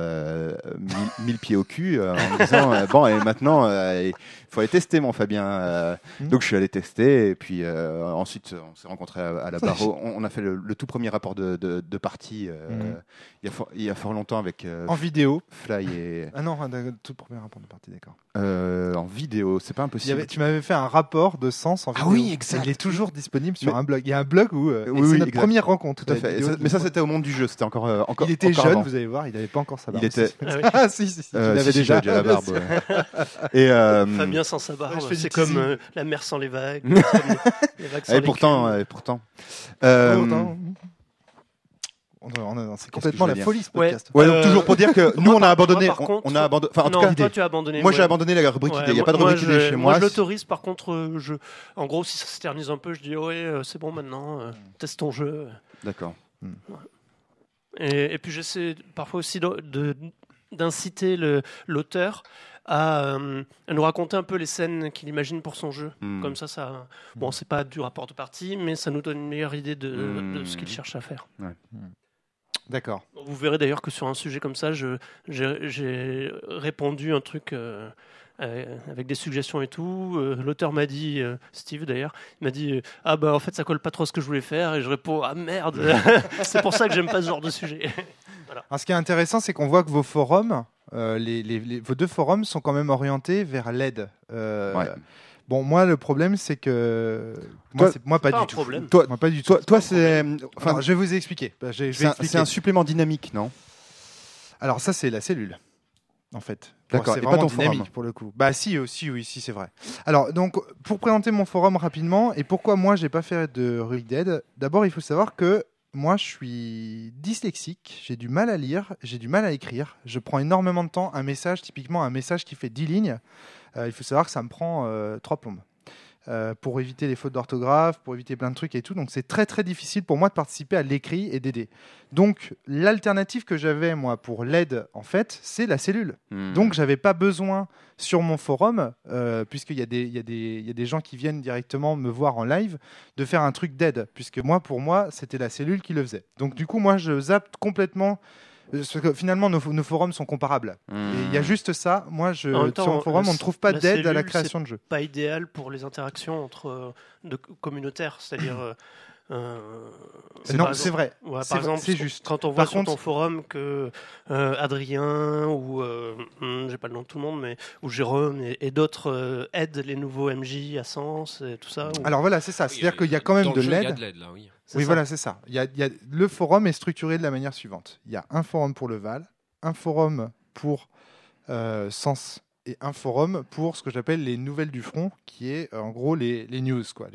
mis le pied au cul en me disant bon et maintenant il faut aller tester mon Fabien donc je suis allé tester et puis ensuite on s'est rencontrés à la barre on a fait le tout premier rapport de partie il y a fort longtemps avec en vidéo Fly et non le tout premier rapport de partie d'accord en vidéo c'est pas impossible. Tu m'avais fait un rapport de Sens en vidéo. Ah oui exact. Il est toujours disponible sur un blog. Il y a un blog où c'est notre première rencontre tout à fait mais ça c'était au monde du jeu, c'était encore il était jeune avant. Vous allez voir, il n'avait pas encore sa barbe. Il était ah si il avait déjà la barbe et Fabien sans sa barbe c'est comme la mer sans les vagues, les vagues sans et pourtant c'est complètement la folie ce podcast. Donc toujours pour dire que nous on a abandonné. On a abandonné. Enfin en tout cas, toi tu as abandonné. Moi j'ai abandonné la rubrique idée. Il n'y a pas de rubrique idée chez moi. Moi je l'autorise. Par contre, en gros si ça s'éternise un peu, je dis c'est bon maintenant, teste ton jeu. D'accord. Et puis j'essaie parfois aussi d'inciter l'auteur à nous raconter un peu les scènes qu'il imagine pour son jeu. Comme ça, bon, c'est pas du rapport de partie, mais ça nous donne une meilleure idée de ce qu'il cherche à faire. Ouais. D'accord. Vous verrez d'ailleurs que sur un sujet comme ça, j'ai répondu un truc avec des suggestions et tout. L'auteur m'a dit, Steve d'ailleurs, il m'a dit en fait ça colle pas trop à ce que je voulais faire, et je réponds merde. C'est pour ça que j'aime pas ce genre de sujet. Voilà. Alors, ce qui est intéressant, c'est qu'on voit que vos forums, vos 2 forums sont quand même orientés vers l'aide. Bon, moi, le problème, c'est que moi pas du tout. Moi, pas du tout. Toi, c'est. Enfin, je vais vous expliquer. C'est un supplément dynamique, non ? Alors, ça, c'est la cellule, en fait. D'accord. C'est et vraiment pas ton dynamique forum. pour le coup. Bah, si, c'est vrai. Alors, donc, pour présenter mon forum rapidement, et pourquoi moi, j'ai pas fait de Rurik Dead, d'abord, il faut savoir que moi, je suis dyslexique, j'ai du mal à lire, j'ai du mal à écrire. Je prends énormément de temps. Typiquement un message qui fait 10 lignes, il faut savoir que ça me prend 3 plombes. Pour éviter les fautes d'orthographe, pour éviter plein de trucs et tout. Donc, c'est très, très difficile pour moi de participer à l'écrit et d'aider. Donc, l'alternative que j'avais, moi, pour l'aide, en fait, c'est la cellule. Donc, j'avais pas besoin sur mon forum, puisqu'il y a des gens qui viennent directement me voir en live, de faire un truc d'aide. Puisque pour moi, c'était la cellule qui le faisait. Donc, du coup, moi, je zappe complètement. Parce que finalement, nos forums sont comparables. Et il y a juste ça. Moi, sur mon forum, on ne trouve pas d'aide à la création de jeux. Pas idéal pour les interactions entre communautaires, c'est-à-dire. Non, c'est vrai. Ouais, par exemple, c'est juste. Quand on voit sur ton forum que Adrien ou j'ai pas le nom de tout le monde, ou Jérôme et d'autres aident les nouveaux MJ à Sens et tout ça. Alors voilà, c'est ça. C'est-à-dire qu'il y a quand même de l'aide. Il y a de l'aide là, oui. Oui, voilà, c'est ça. Le forum est structuré de la manière suivante. Il y a un forum pour le Val, un forum pour Sens et un forum pour ce que j'appelle les nouvelles du front, qui est en gros les news, quoi.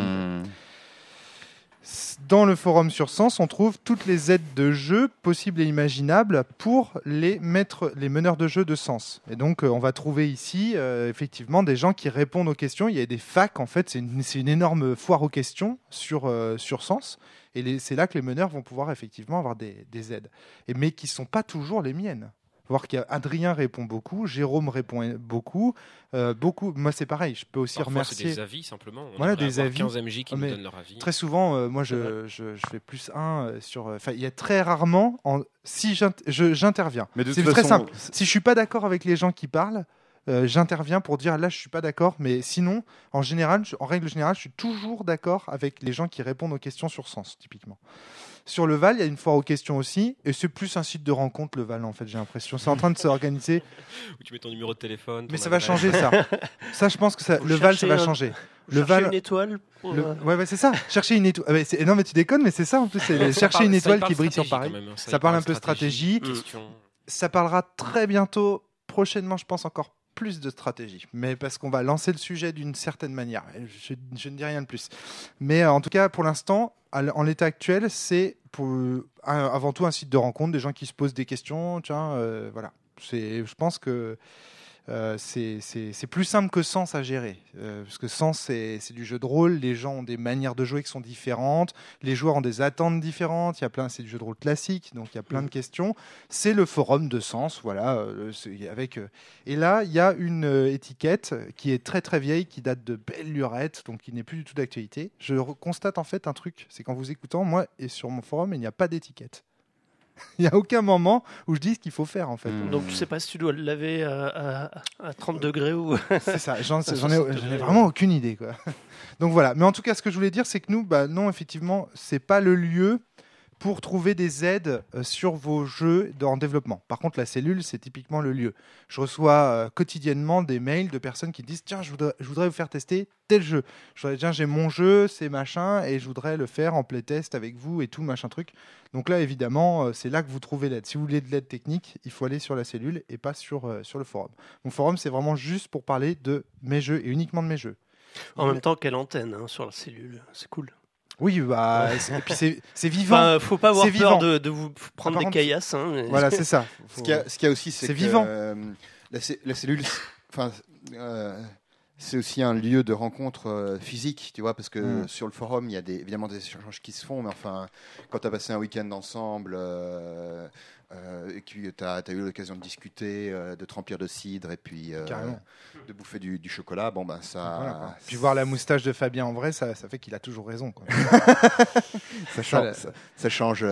Dans le forum sur Sens, on trouve toutes les aides de jeu possibles et imaginables pour les meneurs de jeu de Sens. Et donc, on va trouver ici, effectivement, des gens qui répondent aux questions. Il y a des facs, en fait, c'est une énorme foire aux questions sur Sens. Et c'est là que les meneurs vont pouvoir, effectivement, avoir des aides. Mais qui ne sont pas toujours les miennes. Voir qu'Adrien répond beaucoup, Jérôme répond beaucoup. Moi, c'est pareil. Je peux aussi Parfois, remercier. C'est des avis simplement. Voilà, des avis. 15 MJ qui nous donnent leur avis. Très souvent, moi, je fais plus un sur. Enfin, il y a très règlement. Si j'interviens. Mais de c'est toute très façon, simple. Si je suis pas d'accord avec les gens qui parlent, j'interviens pour dire là, je suis pas d'accord. Mais sinon, en règle générale, je suis toujours d'accord avec les gens qui répondent aux questions sur Sens, typiquement. Sur le Val, il y a une foire aux questions aussi, et c'est plus un site de rencontre, le Val, en fait, j'ai l'impression. C'est en train de s'organiser. Où tu mets ton numéro de téléphone. Mais ça va changer, ça. Ça, je pense que le Val, ça va changer. Le Val, une étoile. Ouais, c'est ça. Chercher une étoile. Non, mais tu déconnes, mais c'est ça en plus. Chercher une étoile qui brille sur Paris. Ça parle un peu stratégie. Ça parlera très bientôt, prochainement, je pense encore plus de stratégie, mais parce qu'on va lancer le sujet d'une certaine manière. Je ne dis rien de plus. Mais en tout cas, pour l'instant, en l'état actuel, c'est avant tout un site de rencontre, des gens qui se posent des questions. Voilà. Je pense que c'est plus simple que Sens à gérer. Parce que Sens, c'est du jeu de rôle, les gens ont des manières de jouer qui sont différentes, les joueurs ont des attentes différentes, c'est du jeu de rôle classique, donc il y a plein de questions. C'est le forum de Sens, voilà. Et là, il y a une étiquette qui est très très vieille, qui date de belle lurette, donc qui n'est plus du tout d'actualité. Je constate en fait un truc, c'est qu'en vous écoutant, moi, et sur mon forum, il n'y a pas d'étiquette. Il n'y a aucun moment où je dis ce qu'il faut faire en fait. Donc tu sais pas si tu dois le laver à 30 degrés ou... C'est ça, j'en ai vraiment aucune idée, quoi. Donc voilà, mais en tout cas ce que je voulais dire c'est que nous, non effectivement, c'est pas le lieu pour trouver des aides sur vos jeux en développement. Par contre, la cellule, c'est typiquement le lieu. Je reçois quotidiennement des mails de personnes qui disent « Tiens, je voudrais vous faire tester tel jeu. Tiens, j'ai mon jeu, c'est machin, et je voudrais le faire en playtest avec vous et tout, machin truc. » Donc là, évidemment, c'est là que vous trouvez l'aide. Si vous voulez de l'aide technique, il faut aller sur la cellule et pas sur le forum. Mon forum, c'est vraiment juste pour parler de mes jeux et uniquement de mes jeux. En même temps, quelle antenne sur la cellule. C'est cool. Oui, et puis c'est vivant. Faut pas avoir peur de vous prendre des caillasses. Mais... Voilà, c'est ça. Ce qu'il y a aussi, c'est que vivant. La cellule, c'est aussi un lieu de rencontre physique, tu vois, parce que sur le forum, il y a évidemment des échanges qui se font, mais enfin, quand tu as passé un week-end ensemble et que tu as eu l'occasion de discuter, de te remplir de cidre et puis de bouffer du chocolat, bon, ben ça. Voilà, puis voir la moustache de Fabien en vrai, ça fait qu'il a toujours raison. Quoi. ça change. Ça change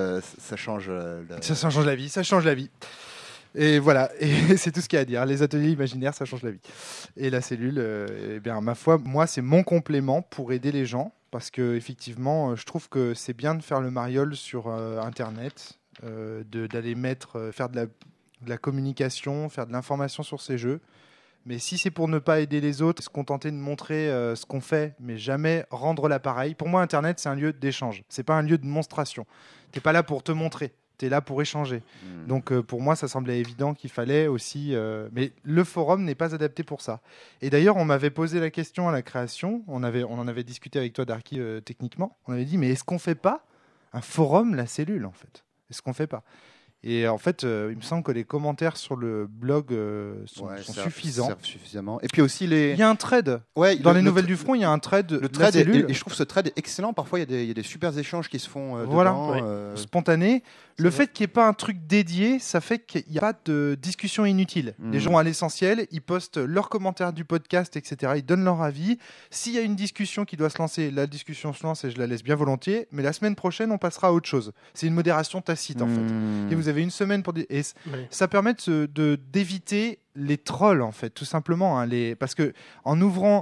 la vie, ça change la vie. Et voilà, et c'est tout ce qu'il y a à dire. Les ateliers imaginaires, ça change la vie. Et la cellule, eh bien, ma foi, moi, c'est mon complément pour aider les gens, parce que effectivement, je trouve que c'est bien de faire le mariole sur Internet, d'aller faire de la communication, faire de l'information sur ces jeux. Mais si c'est pour ne pas aider les autres, se contenter de montrer ce qu'on fait, mais jamais rendre l'appareil. Pour moi, Internet, c'est un lieu d'échange. C'est pas un lieu de monstration. T'es pas là pour te montrer. Tu es là pour échanger. Donc pour moi, ça semblait évident qu'il fallait aussi... Mais le forum n'est pas adapté pour ça. Et d'ailleurs, on m'avait posé la question à la création, on en avait discuté avec toi, Darky, techniquement. On avait dit, mais est-ce qu'on ne fait pas un forum, la cellule, en fait ? Est-ce qu'on ne fait pas ? Et en fait, il me semble que les commentaires sur le blog sont suffisants. Servent suffisamment. Et puis aussi il y a un thread. Ouais, dans les nouvelles du front, il y a un thread. Le thread et je trouve ce thread excellent. Parfois, il y a des super échanges qui se font dedans. Spontané. Le fait qu'il n'y ait pas un truc dédié, ça fait qu'il n'y a pas de discussion inutile. Les gens à l'essentiel, ils postent leurs commentaires du podcast, etc. Ils donnent leur avis. S'il y a une discussion qui doit se lancer, la discussion se lance et je la laisse bien volontiers. Mais la semaine prochaine, on passera à autre chose. C'est une modération tacite, en fait. Et vous avez une semaine pour... Et ça permet d'éviter les trolls, en fait, tout simplement. Parce que en ouvrant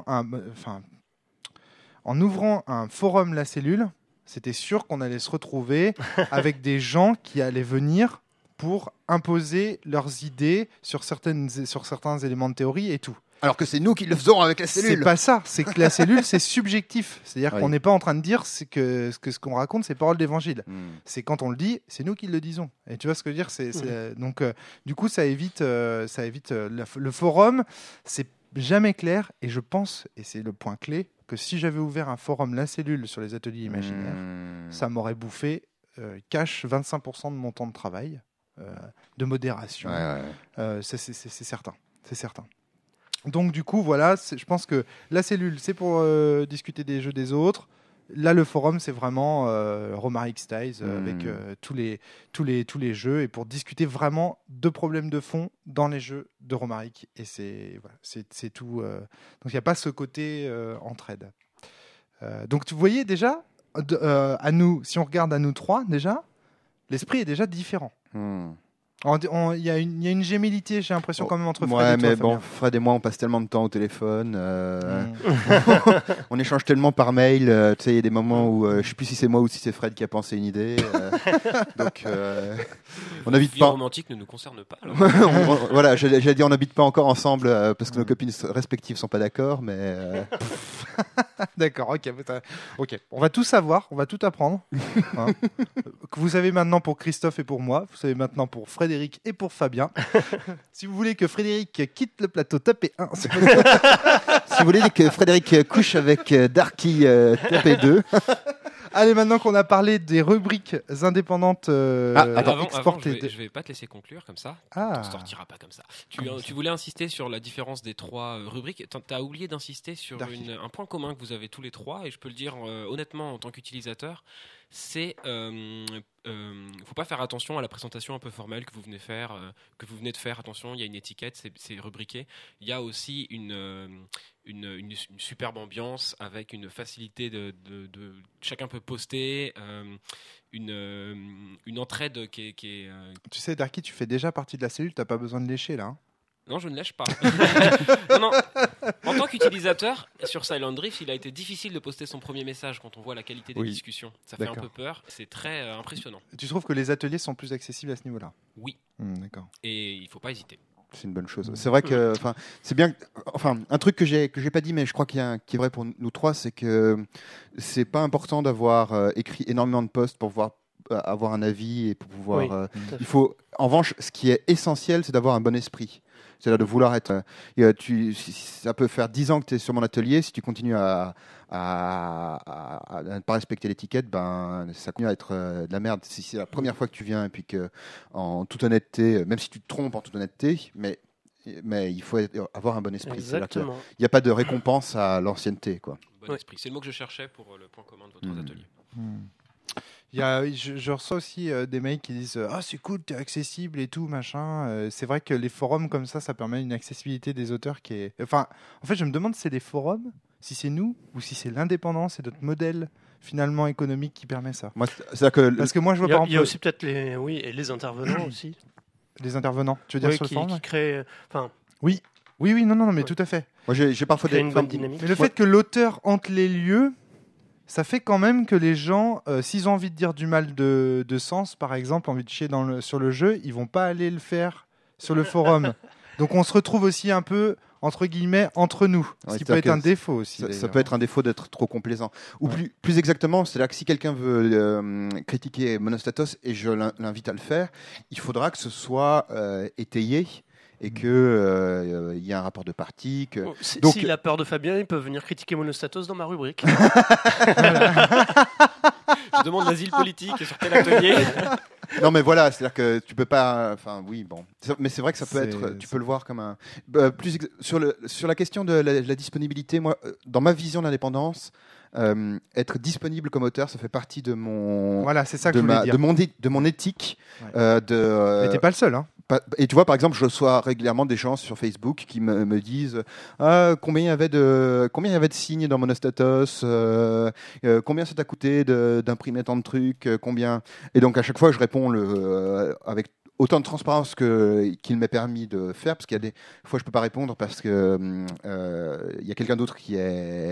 un forum, la cellule... C'était sûr qu'on allait se retrouver avec des gens qui allaient venir pour imposer leurs idées sur certains éléments de théorie et tout. Alors que c'est nous qui le faisons avec la cellule. C'est pas ça, c'est que la cellule, c'est subjectif. C'est-à-dire qu'on n'est pas en train de dire que ce qu'on raconte, c'est paroles d'évangile. C'est quand on le dit, c'est nous qui le disons. Et tu vois ce que je veux dire Donc, du coup, ça évite le forum, c'est jamais clair. Et je pense, et c'est le point clé, que si j'avais ouvert un forum La Cellule sur les ateliers imaginaires, ça m'aurait bouffé cash 25% de mon temps de travail, de modération. C'est certain. C'est certain. Donc du coup, voilà, je pense que La Cellule, c'est pour discuter des jeux des autres. Là, le forum, c'est vraiment Romaric Styles avec tous les jeux et pour discuter vraiment de problèmes de fond dans les jeux de Romaric. Et c'est tout. Donc, il n'y a pas ce côté entraide. Donc, vous voyez déjà, à nous, si on regarde à nous trois, déjà, l'esprit est déjà différent. Il y a une gémilité, j'ai l'impression, quand même, entre Fred et toi, Fred et moi, on passe tellement de temps au téléphone. On échange tellement par mail. Tu sais, il y a des moments où je ne sais plus si c'est moi ou si c'est Fred qui a pensé une idée. Donc, on n'habite pas. La vie romantique ne nous concerne pas. Voilà, j'allais dire, on n'habite pas encore ensemble parce que nos copines respectives ne sont pas d'accord, mais. D'accord, ok. On va tout savoir, on va tout apprendre. Que vous savez maintenant pour Christophe et pour moi, vous savez maintenant pour Frédéric et pour Fabien. Si vous voulez que Frédéric quitte le plateau, tapez 1. Si vous voulez que Frédéric couche avec Darky, tapez 2. Allez, maintenant qu'on a parlé des rubriques indépendantes exportées... je vais pas te laisser conclure comme ça. Tu ne sortiras pas comme ça. Tu voulais insister sur la différence des trois rubriques. Tu as oublié d'insister sur un point commun que vous avez tous les trois, et je peux le dire honnêtement en tant qu'utilisateur, c'est faut pas faire attention à la présentation un peu formelle que vous venez de faire. Attention, il y a une étiquette, c'est rubriqué. Il y a aussi une superbe ambiance avec une facilité de chacun peut poster, une entraide qui est Tu sais, Darky, tu fais déjà partie de la cellule, t'as pas besoin de lécher là. Hein. Non, je ne lèche pas. non. En tant qu'utilisateur, sur Silent Drift, il a été difficile de poster son premier message quand on voit la qualité des discussions. Ça fait un peu peur. C'est très impressionnant. Tu trouves que les ateliers sont plus accessibles à ce niveau-là ? Oui. D'accord. Et il ne faut pas hésiter. C'est une bonne chose. C'est vrai que, c'est bien. Un truc que j'ai pas dit, mais je crois qui est vrai pour nous trois, c'est que c'est pas important d'avoir écrit énormément de posts pour pouvoir avoir un avis et pour pouvoir. Il faut, en revanche, ce qui est essentiel, c'est d'avoir un bon esprit. C'est-à-dire de vouloir être. Ça peut faire 10 ans que tu es sur mon atelier. Si tu continues à ne pas respecter l'étiquette, ça continue à être de la merde. Si c'est la première fois que tu viens et puis que, en toute honnêteté, même si tu te trompes en toute honnêteté, mais mais il faut avoir un bon esprit. Exactement. Il n'y a pas de récompense à l'ancienneté, quoi. Bon esprit, c'est le mot que je cherchais pour le point commun de votre atelier. Je reçois aussi des mails qui disent c'est cool, t'es accessible et tout machin. C'est vrai que les forums comme ça permet une accessibilité des auteurs qui est. Enfin, en fait, je me demande si c'est les forums, si c'est nous ou si c'est l'indépendance et notre modèle finalement économique qui permet ça. Parce que moi je vois il y a aussi peut-être les intervenants aussi. Les intervenants, tu veux dire sur le forum qui créent. Oui, non, mais tout à fait. Moi, j'ai parfois une bonne dynamique. Mais le fait que l'auteur hante les lieux. Ça fait quand même que les gens, s'ils ont envie de dire du mal de Sens, par exemple, envie de chier sur le jeu, ils vont pas aller le faire sur le forum. Donc on se retrouve aussi un peu, entre guillemets, entre nous. Ce qui peut être un défaut aussi. Ça peut être un défaut d'être trop complaisant. Ou plus exactement, c'est-à-dire que si quelqu'un veut critiquer Monostatos, et je l'invite à le faire, il faudra que ce soit étayé. Et qu'il y a un rapport de partie. Donc, s'il a peur de Fabien, il peut venir critiquer Monostatos dans ma rubrique. Je demande l'asile politique et sur quel atelier. Non, mais voilà, c'est-à-dire que tu peux pas. Enfin, oui, bon. Mais c'est vrai que ça peut être. Tu peux le voir comme un. Sur la question de la disponibilité, moi, dans ma vision de l'indépendance, être disponible comme auteur, ça fait partie de mon. Voilà, c'est ça que je voulais dire. De mon éthique. Mais t'es pas le seul, hein. Et tu vois, par exemple, je reçois régulièrement des gens sur Facebook qui me disent combien il y avait de signes dans Monostatos, combien ça t'a coûté d'imprimer tant de trucs, combien. Et donc à chaque fois, je réponds avec autant de transparence qu'il m'est permis de faire, parce qu'il y a des fois je peux pas répondre parce que il y a quelqu'un d'autre qui est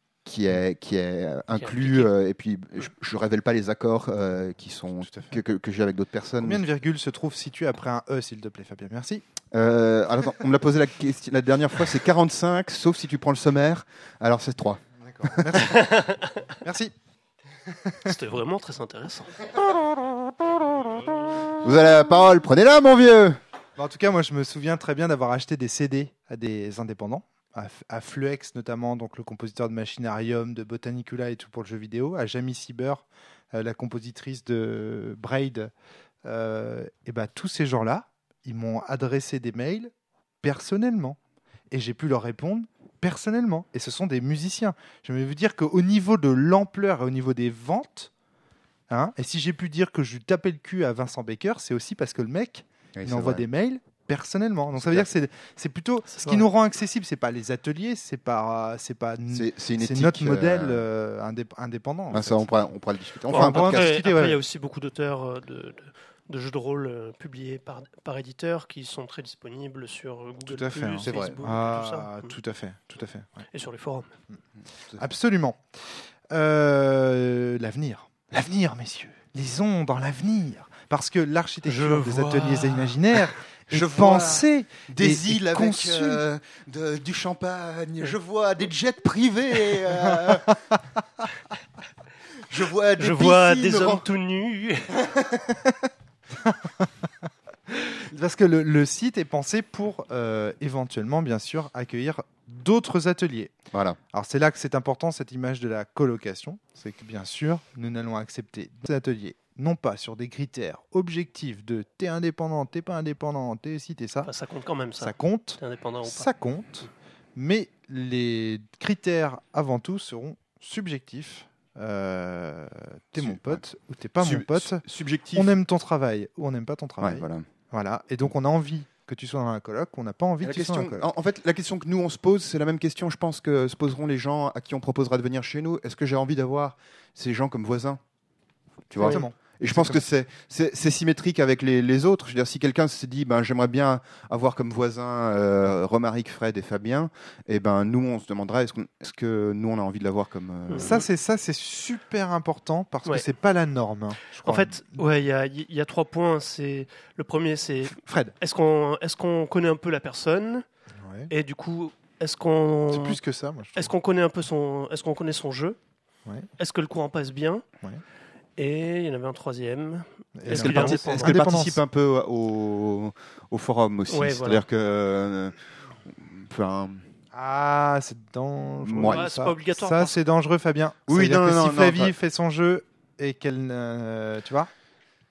inclus, et puis je révèle pas les accords qui sont que j'ai avec d'autres personnes. Combien de virgules se trouvent situées après un E, s'il te plaît, Fabien? Merci. Alors, on me l'a posé la dernière fois, c'est 45, sauf si tu prends le sommaire, alors c'est 3. D'accord, merci. C'était vraiment très intéressant. Vous avez la parole, prenez-la, mon vieux. En tout cas, moi je me souviens très bien d'avoir acheté des CD à des indépendants, à Fluex notamment, donc le compositeur de Machinarium, de Botanicula et tout pour le jeu vidéo, à Jamie Sieber, la compositrice de Braid, et tous ces gens-là, ils m'ont adressé des mails personnellement, et j'ai pu leur répondre personnellement, et ce sont des musiciens. Je vais vous dire qu'au niveau de l'ampleur et au niveau des ventes, et si j'ai pu dire que je lui tapais le cul à Vincent Baker, c'est aussi parce que le mec, il envoie des mails personnellement. Donc ça veut dire que c'est plutôt ce qui nous rend accessible, c'est pas les ateliers, c'est notre modèle indépendant. Ça, on pourra le discuter. Après, il y a aussi beaucoup d'auteurs de jeux de rôle publiés par éditeurs qui sont très disponibles sur Google+, tout à fait, Facebook, tout ça. Tout à fait. Ouais. Et sur les forums. Absolument. L'avenir, messieurs. Lisons dans l'avenir. Parce que l'architecture des ateliers imaginaires est pensée, des îles avec du champagne. Je vois des jets privés. Je vois des hommes tout nus. Parce que le site est pensé pour éventuellement, bien sûr, accueillir d'autres ateliers. Voilà. Alors c'est là que c'est important, cette image de la colocation. C'est que bien sûr, nous n'allons accepter des ateliers, non pas sur des critères objectifs de t'es indépendant, t'es pas indépendant, t'es ci, t'es ça. Enfin, ça compte quand même, ça. Ça compte. T'es indépendant ou pas. Ça compte. Mais les critères, avant tout, seront subjectifs. T'es mon pote ou t'es pas mon pote. Subjectif. On aime ton travail ou on n'aime pas ton travail. Ouais, voilà. Et donc on a envie que tu sois dans la coloc, on n'a pas envie que tu sois dans la coloc. En fait, la question que nous on se pose, c'est la même question, je pense, que se poseront les gens à qui on proposera de venir chez nous. Est-ce que j'ai envie d'avoir ces gens comme voisins? Tu vois? Exactement. Et je pense que c'est symétrique avec les autres. Je veux dire, si quelqu'un se dit, j'aimerais bien avoir comme voisin Romaric, Fred et Fabien, et nous, on se demandera, est-ce que nous, on a envie de l'avoir comme... Ça, c'est super important parce que c'est pas la norme. Je crois. En fait, il y a 3 points. Le premier, c'est... Fred. Est-ce qu'on connaît un peu la personne? Ouais. Et du coup, est-ce qu'on... C'est plus que ça, moi, je trouve. Est-ce qu'on connaît un peu est-ce qu'on connaît son jeu? Ouais. Est-ce que le courant passe bien? Ouais. Et il y en avait un troisième. Est-ce qu'elle participe un peu au forum aussi? Ouais, c'est-à-dire voilà. que... c'est dangereux. Ouais, c'est pas obligatoire. Ça, c'est dangereux, Fabien. Oui, si Flavie fait son jeu et qu'elle... tu vois?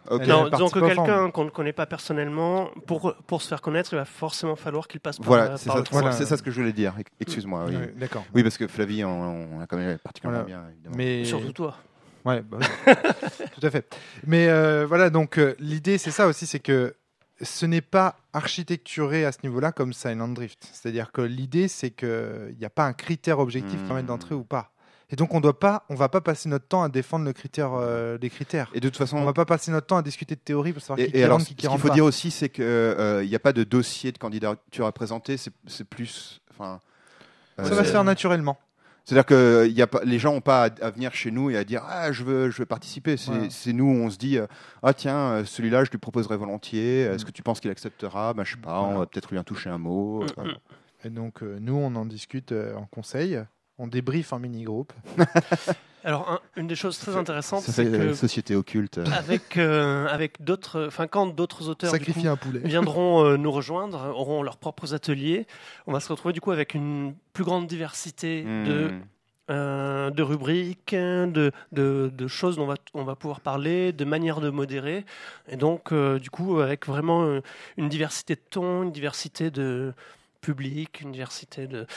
Okay. Non, disons que quelqu'un qu'on ne connaît pas personnellement, pour se faire connaître, il va forcément falloir qu'il passe par voilà, le c'est ça ce que je voulais dire. Excuse-moi. Oui. D'accord. Oui, parce que Flavie, on a quand même particulièrement bien, évidemment. Mais... Surtout toi. Ouais, bah, tout à fait. Mais voilà, donc l'idée, c'est ça aussi, c'est que ce n'est pas architecturé à ce niveau-là comme Silent Drift. C'est-à-dire que l'idée, c'est qu'il n'y a pas un critère objectif qui permet d'entrer ou pas. Et donc, on va pas passer notre temps à défendre les critères. Et de toute façon, on va pas passer notre temps à discuter de théorie pour savoir qui rentre, qui rentre pas. Ce qu'il faut dire aussi, c'est qu'il n'y a pas de dossier de candidature à présenter. C'est plus... ça va se faire naturellement. C'est-à-dire que les gens n'ont pas à venir chez nous et à dire je veux participer. C'est nous, on se dit tiens, celui-là, je lui proposerai volontiers. Est-ce que tu penses qu'il acceptera ? Je sais pas, on va peut-être lui en toucher un mot. Et donc, nous, on en discute en conseil. On débriefe en mini-groupe. Alors, une des choses très intéressantes, c'est que société occulte. Avec d'autres, quand d'autres auteurs viendront nous rejoindre, auront leurs propres ateliers, on va se retrouver du coup avec une plus grande diversité de rubriques, de choses dont on va pouvoir parler, de manières de modérer, et donc du coup avec vraiment une diversité de tons, une diversité de public, une diversité de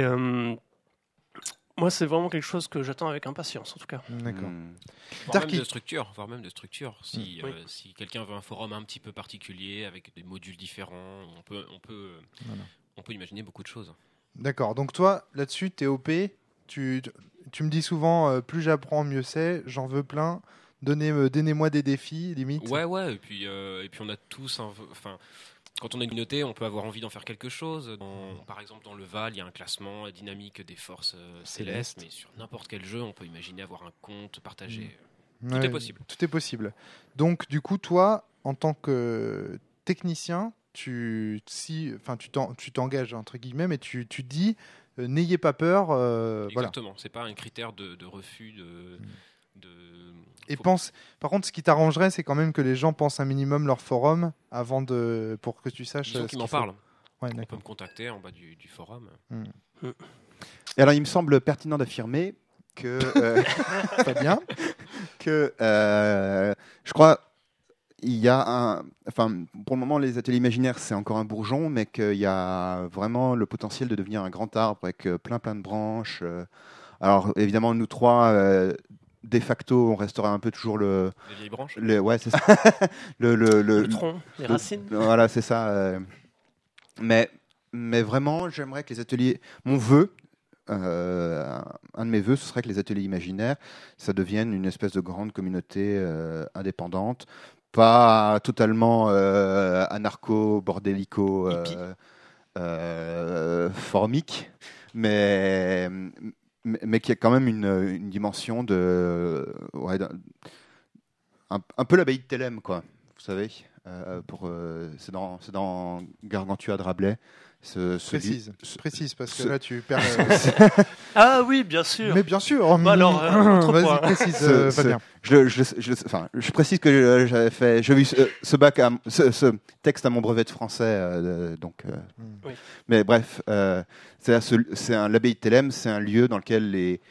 moi, c'est vraiment quelque chose que j'attends avec impatience, en tout cas. D'accord. Voire même de structure. Si quelqu'un veut un forum un petit peu particulier, avec des modules différents, on peut imaginer beaucoup de choses. D'accord. Donc toi, là-dessus, t'es OP. Tu me dis souvent, plus j'apprends, mieux c'est. J'en veux plein. Donnez-moi des défis, limite. Ouais. Et puis on a tous... Quand on est communauté, on peut avoir envie d'en faire quelque chose. Par exemple, dans le Val, il y a un classement dynamique des forces célestes, mais sur n'importe quel jeu, on peut imaginer avoir un compte partagé. Tout est possible. Tout est possible. Donc, du coup, toi, en tant que technicien, tu t'engages, entre guillemets, mais tu dis, n'ayez pas peur. Exactement. C'est pas un critère de refus Et par contre, ce qui t'arrangerait, c'est quand même que les gens pensent un minimum leur forum pour que tu saches. Disons qu'ils m'en parlent. Ouais, on peut me contacter en bas du forum. Et alors, il me semble pertinent d'affirmer que pas bien. Que je crois il y a pour le moment, les ateliers imaginaires, c'est encore un bourgeon, mais qu'il y a vraiment le potentiel de devenir un grand arbre avec plein de branches. Alors, évidemment, nous trois. De facto, on restera un peu toujours les vieilles branches. Ouais, c'est ça. le tronc, les racines. Voilà, c'est ça. Mais vraiment, j'aimerais que les ateliers. Mon vœu, un de mes vœux, ce serait que les ateliers imaginaires, ça devienne une espèce de grande communauté indépendante, pas totalement anarcho-bordélico, formique, mais qui a quand même une dimension un peu l'abbaye de Thélème, quoi. Vous savez, c'est dans Gargantua de Rabelais. Précise, parce que là tu perds. Ah oui, bien sûr. Mais bien sûr. Alors, vas-y, précise. Fabien. Je précise que j'ai vu ce texte à mon brevet de français, donc. Oui. Mais bref, l'abbaye de Thélème, c'est un lieu dans lequel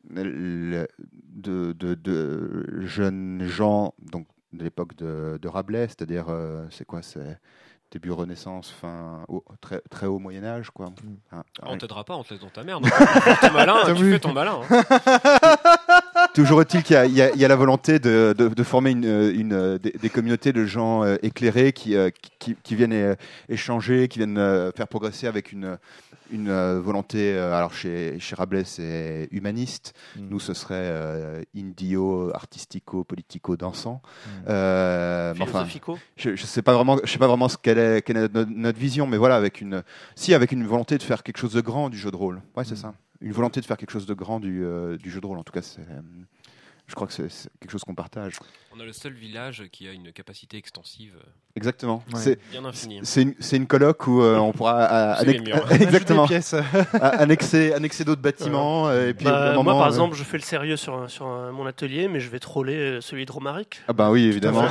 de jeunes gens, donc de l'époque de Rabelais, c'est-à-dire c'est début Renaissance, très, très haut Moyen-Âge, quoi. On t'aidera pas, on te laisse dans ta merde. Tu fais ton malin. Toujours est-il qu'il y a la volonté de former des communautés de gens éclairés qui viennent échanger, qui viennent faire progresser avec une volonté. Alors chez Rabelais, c'est humaniste. Nous, ce serait indio, artistico, politico, dansant. Philosophico. Je sais pas vraiment ce quelle est notre vision, mais voilà, avec une volonté de faire quelque chose de grand du jeu de rôle. Ouais, c'est ça. Une volonté de faire quelque chose de grand du jeu de rôle. En tout cas, je crois que c'est quelque chose qu'on partage. On a le seul village qui a une capacité extensive. Exactement. Ouais. C'est bien infini. C'est une coloc où on pourra exactement annexer d'autres bâtiments. Et puis moi, par exemple, je fais le sérieux sur mon atelier, mais je vais troller celui de Romaric. Ah bah oui, évidemment.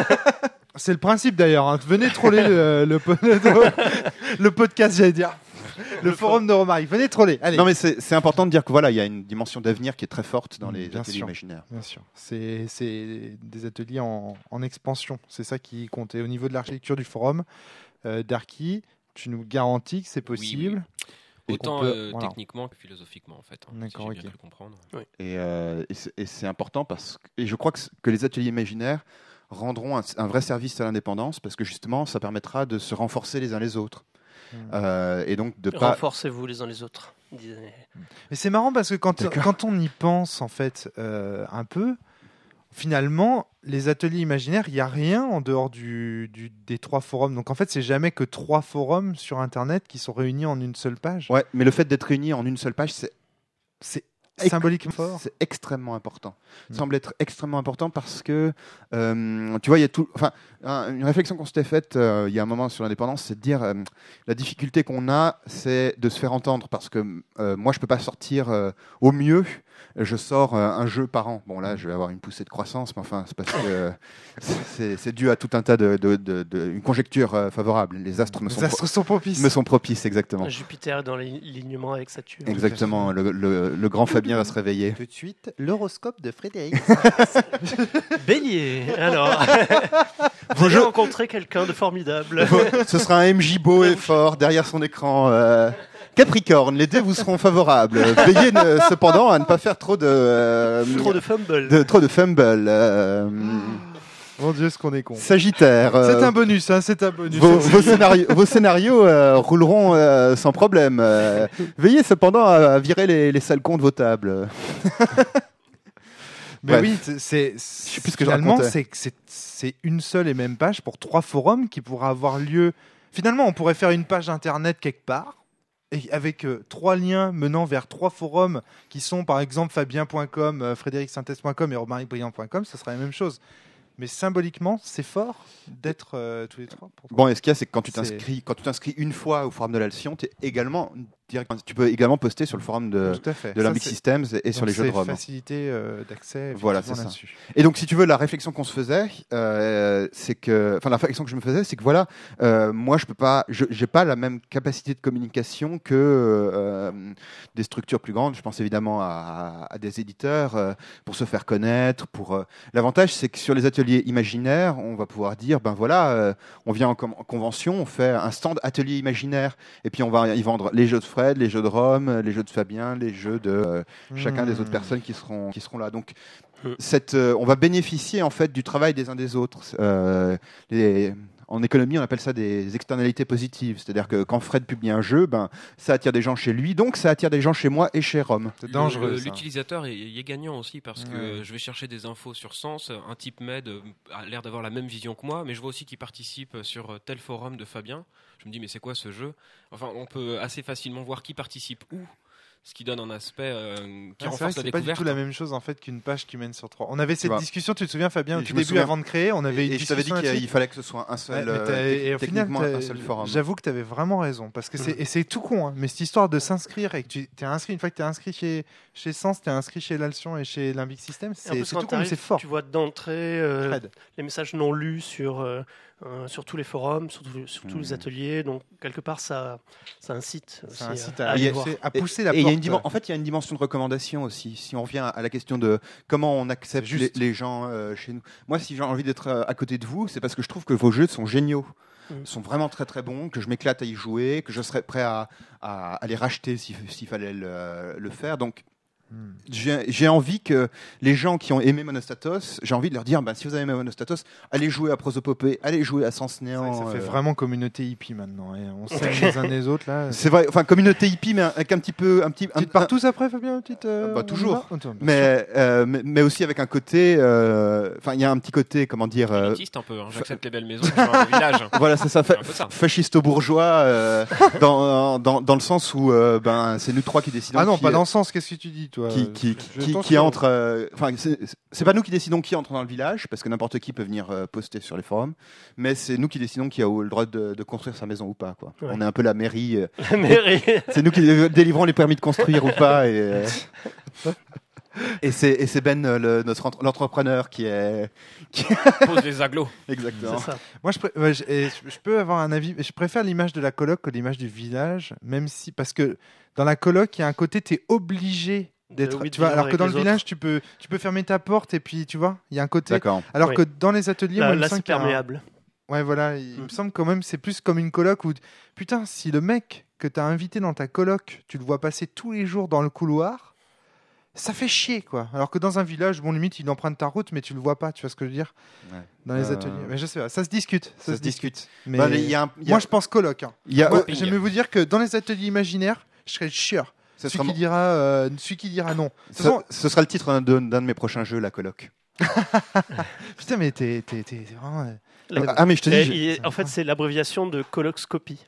C'est le principe d'ailleurs. Venez troller le podcast, j'allais dire. Le forum de Romaric. Venez troller. Allez. Non, mais c'est important de dire que voilà, il y a une dimension d'avenir qui est très forte dans les ateliers imaginaires. Bien sûr. C'est des ateliers en expansion. C'est ça qui compte. Et au niveau de l'architecture du forum, Darky, tu nous garantis que c'est possible. Oui. Autant techniquement que philosophiquement, en fait. D'accord, si j'ai bien pu le comprendre. Oui. Et c'est important et je crois que les ateliers imaginaires rendront un vrai service à l'indépendance parce que justement, ça permettra de se renforcer les uns les autres. Et donc de pas... Renforcez-vous les uns les autres. Mais c'est marrant parce que quand on y pense en fait un peu, finalement, les ateliers imaginaires, il n'y a rien en dehors des 3 forums. Donc en fait, c'est jamais que 3 forums sur Internet qui sont réunis en une seule page. Ouais, mais le fait d'être réunis en une seule page, c'est symboliquement fort. C'est extrêmement important. Ça semble être extrêmement important parce que, tu vois, il y a tout. Enfin, une réflexion qu'on s'était faite il y a un moment sur l'indépendance, c'est de dire la difficulté qu'on a, c'est de se faire entendre parce que moi, je peux pas sortir au mieux. Je sors un jeu par an. Bon, là, je vais avoir une poussée de croissance, mais enfin, c'est parce que c'est dû à tout un tas une conjecture favorable. Les astres sont propices. Me sont propices, exactement. Jupiter est dans l'alignement avec Saturne. Exactement. Le grand Fabien va se réveiller. Tout de suite, l'horoscope de Frédéric. Bélier. Alors, vous avez rencontré quelqu'un de formidable. Ce sera un MJ beau et fort derrière son écran. Capricorne, les dés vous seront favorables. Veillez cependant à ne pas faire trop de fumble. Trop de fumble. Mon Dieu, ce qu'on est con. Sagittaire. C'est un bonus, hein, c'est un bonus. Vos scénarios rouleront sans problème. Veillez cependant à virer les sales cons de vos tables. Mais oui, finalement, c'est une seule et même page pour 3 forums qui pourra avoir lieu. Finalement, on pourrait faire une page internet quelque part. Et avec 3 liens menant vers 3 forums qui sont par exemple fabien.com, frédéricsintès.com et romaricbrillant.com, ce sera la même chose. Mais symboliquement, c'est fort d'être tous les 3. Bon, et ce qu'il y a, c'est que quand tu t'inscris une fois au forum de l'Alcyon, tu peux également poster sur le forum de Limbic Systems et sur les jeux de Rome. C'est facilité d'accès. Voilà, c'est ça. Et donc, si tu veux, la réflexion qu'on se faisait, la réflexion que je me faisais, c'est que voilà, moi, j'ai pas la même capacité de communication que des structures plus grandes. Je pense évidemment à des éditeurs pour se faire connaître. L'avantage, c'est que sur les ateliers imaginaires, on va pouvoir dire, ben voilà, on vient en convention, on fait un stand atelier imaginaire, et puis on va y vendre les jeux de Fred, les jeux de Rome, les jeux de Fabien, les jeux de chacun des autres personnes qui seront là. Donc, on va bénéficier en fait du travail des uns des autres. En économie, on appelle ça des externalités positives. C'est-à-dire que quand Fred publie un jeu, ça attire des gens chez lui, donc ça attire des gens chez moi et chez Rome. C'est dangereux. L'utilisateur est gagnant aussi parce que je vais chercher des infos sur Sens. Un type Med a l'air d'avoir la même vision que moi, mais je vois aussi qu'il participe sur tel forum de Fabien. Je me dis, mais c'est quoi ce jeu ? Enfin, on peut assez facilement voir qui participe où. Ce qui donne un aspect qui renforce la découverte. C'est pas du tout la même chose en fait qu'une page qui mène sur 3. On avait cette discussion, tu te souviens Fabien, au tout début avant de créer, on avait et je t'avais dit qu'il fallait que ce soit un seul, et au final, un seul forum. J'avoue que tu avais vraiment raison, parce que c'est tout con, hein, mais cette histoire de s'inscrire et que tu es inscrit, une fois que tu es inscrit chez Sens, tu es inscrit chez l'Alcyon et chez Limbic Systems, c'est tout con, mais c'est fort. Tu vois d'entrée les messages non lus sur tous les forums, sur tous les ateliers, donc quelque part ça incite à pousser la porte. En fait, il y a une dimension de recommandation aussi. Si on revient à la question de comment on accepte les gens chez nous. Moi, si j'ai envie d'être à côté de vous, c'est parce que je trouve que vos jeux sont géniaux. Sont vraiment très très bons, que je m'éclate à y jouer, que je serais prêt à les racheter s'il fallait le faire. Donc, j'ai envie que les gens qui ont aimé Monostatos, j'ai envie de leur dire, si vous avez aimé Monostatos, allez jouer à Prosopopée, allez jouer à Sens Néant. Ça fait vraiment communauté hippie maintenant. Et on sait les uns des autres là. C'est vrai, enfin communauté hippie, mais avec un petit peu, tu te pars tous après, Fabien, toujours. Mais aussi avec un côté, il y a un petit côté, comment dire, élitiste un peu. J'accepte les belles maisons dans le village. Voilà, c'est ça, fascisto-bourgeois, dans le sens où c'est nous 3 qui décidons. Ah non, pas dans le sens. Qu'est-ce que tu dis, toi? Qui entre. C'est pas nous qui décidons qui entre dans le village, parce que n'importe qui peut venir poster sur les forums, mais c'est nous qui décidons qui a le droit de construire sa maison ou pas. Quoi. Ouais. On est un peu la mairie. La mairie. C'est nous qui délivrons les permis de construire ou pas. Et c'est Ben, l'entrepreneur qui pose les agglos. Exactement. C'est ça. Moi, je peux avoir un avis. Je préfère l'image de la coloc que l'image du village, même si parce que dans la coloc, il y a un côté, t'es obligé d'être. Tu vois, alors que dans le village, tu peux fermer ta porte et puis tu vois, il y a un côté. D'accord. Alors que dans les ateliers, moi, il me Là, semble c'est qu'il y a perméable. Ouais, voilà, il me semble quand même c'est plus comme une coloc où putain, si le mec que t'as invité dans ta coloc, tu le vois passer tous les jours dans le couloir, ça fait chier quoi. Alors que dans un village, bon limite il emprunte ta route mais tu le vois pas, tu vois ce que je veux dire. Ouais. Dans les ateliers. Mais je sais pas, ça se discute, Ça se discute. Mais moi je pense coloc hein. Moi, j'aime vous dire que dans les ateliers imaginaires, je serais le chieur. Celui qui dira non. Ce sera le titre d'un de mes prochains jeux, la coloc. Putain mais t'es vraiment Ah mais je te dis. En fait, c'est l'abréviation de collocscopie.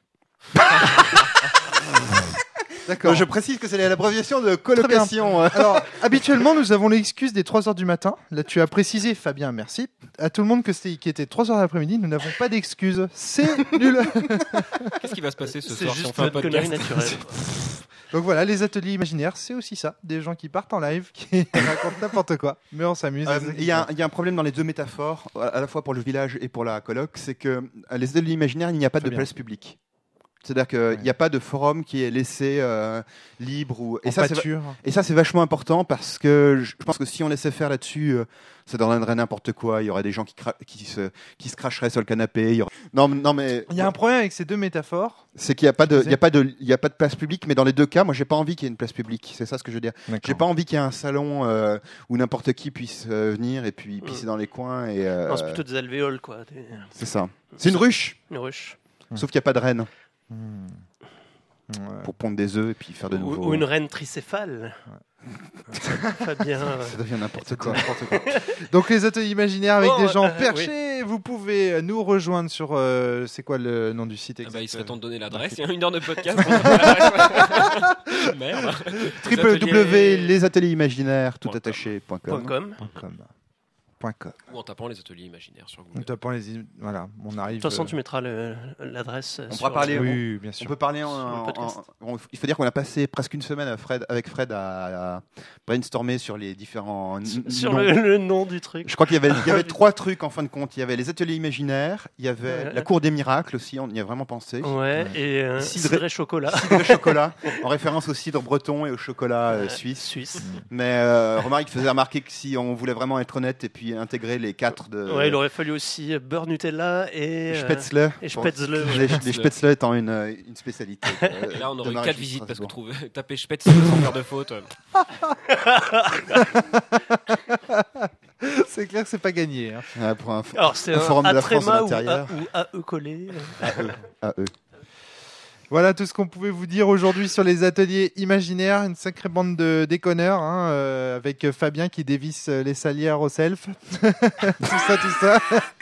D'accord. Je précise que c'est l'abréviation de colocation. Alors, habituellement, nous avons l'excuse des 3h du matin. Là, tu as précisé, Fabien, merci. À tout le monde qui était 3h de l'après-midi, nous n'avons pas d'excuses. C'est nul. Qu'est-ce qui va se passer ce C'est soir si on juste fait un une connerie podcast naturelle. Donc voilà, les ateliers imaginaires, c'est aussi ça. Des gens qui partent en live, qui racontent n'importe quoi. Mais on s'amuse. Il y a un problème dans les deux métaphores, à la fois pour le village et pour la coloc, c'est que les ateliers imaginaires, il n'y a pas de place publique. C'est-à-dire qu'il n'y a pas de forum qui est laissé libre. Et ça, c'est vachement important parce que je pense que si on laissait faire là-dessus, ça donnerait n'importe quoi. Il y aurait des gens qui se cracheraient sur le canapé. Non, mais il y a un problème avec ces deux métaphores. C'est qu'il n'y a pas de place publique, mais dans les deux cas, moi, j'ai pas envie qu'il y ait une place publique. C'est ça ce que je veux dire. D'accord. J'ai pas envie qu'il y ait un salon où n'importe qui puisse venir et puis pisser dans les coins. Non, c'est plutôt des alvéoles, quoi. C'est ça. C'est une ruche. Une ruche. Sauf qu'il n'y a pas de reine. Ouais. Pour pondre des œufs et puis faire de nouveaux. Ou une reine tricéphale. Fabien. Ça devient n'importe quoi. Donc les ateliers imaginaires avec des gens perchés, vous pouvez nous rejoindre sur c'est quoi le nom du site exact? Il serait temps de donner l'adresse. Il y a 1 heure de podcast. Merde. www.lesatelierimaginaires.com. Ou en tapant les ateliers imaginaires sur Google. En tapant voilà, on arrive. De toute façon, tu mettras l'adresse. On pourra parler. Oui, bien sûr. On peut parler il faut dire qu'on a passé presque une semaine avec Fred à brainstormer sur les différents sur le nom du truc. Je crois qu'il y avait 3 trucs en fin de compte. Il y avait les ateliers imaginaires, il y avait la cour des miracles aussi, on y a vraiment pensé. Ouais, et cidre et chocolat. Cidre et chocolat, en référence au cidre breton et au chocolat suisse. Mais Romaric faisait remarquer que si on voulait vraiment être honnête et puis intégrer les 4 de... Ouais, il aurait fallu aussi beurre Nutella et Spätzle. Et Spätzle. Les Spätzle étant une spécialité. Et là, on aurait eu 4 visites parce que taper Spätzle sans faire de faute. C'est clair que c'est pas gagné. Hein. Alors, c'est un forum de la France de l'intérieur. Ou AE collé. AE. Voilà tout ce qu'on pouvait vous dire aujourd'hui sur les ateliers imaginaires. Une sacrée bande de déconneurs, hein, avec Fabien qui dévisse les salières au self. tout ça.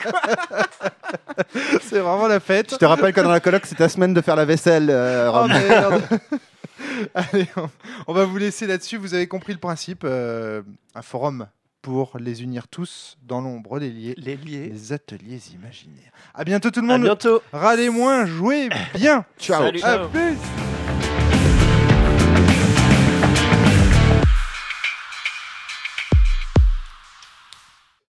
C'est vraiment la fête. Je te rappelle que dans la coloc, c'est ta semaine de faire la vaisselle, Rome. Oh merde. Allez, on va vous laisser là-dessus. Vous avez compris le principe. Un forum pour les unir tous dans l'ombre des liés. Les ateliers imaginaires. À bientôt tout le monde. À bientôt. Râlez moins, jouez bien. Ciao. Salut. À plus.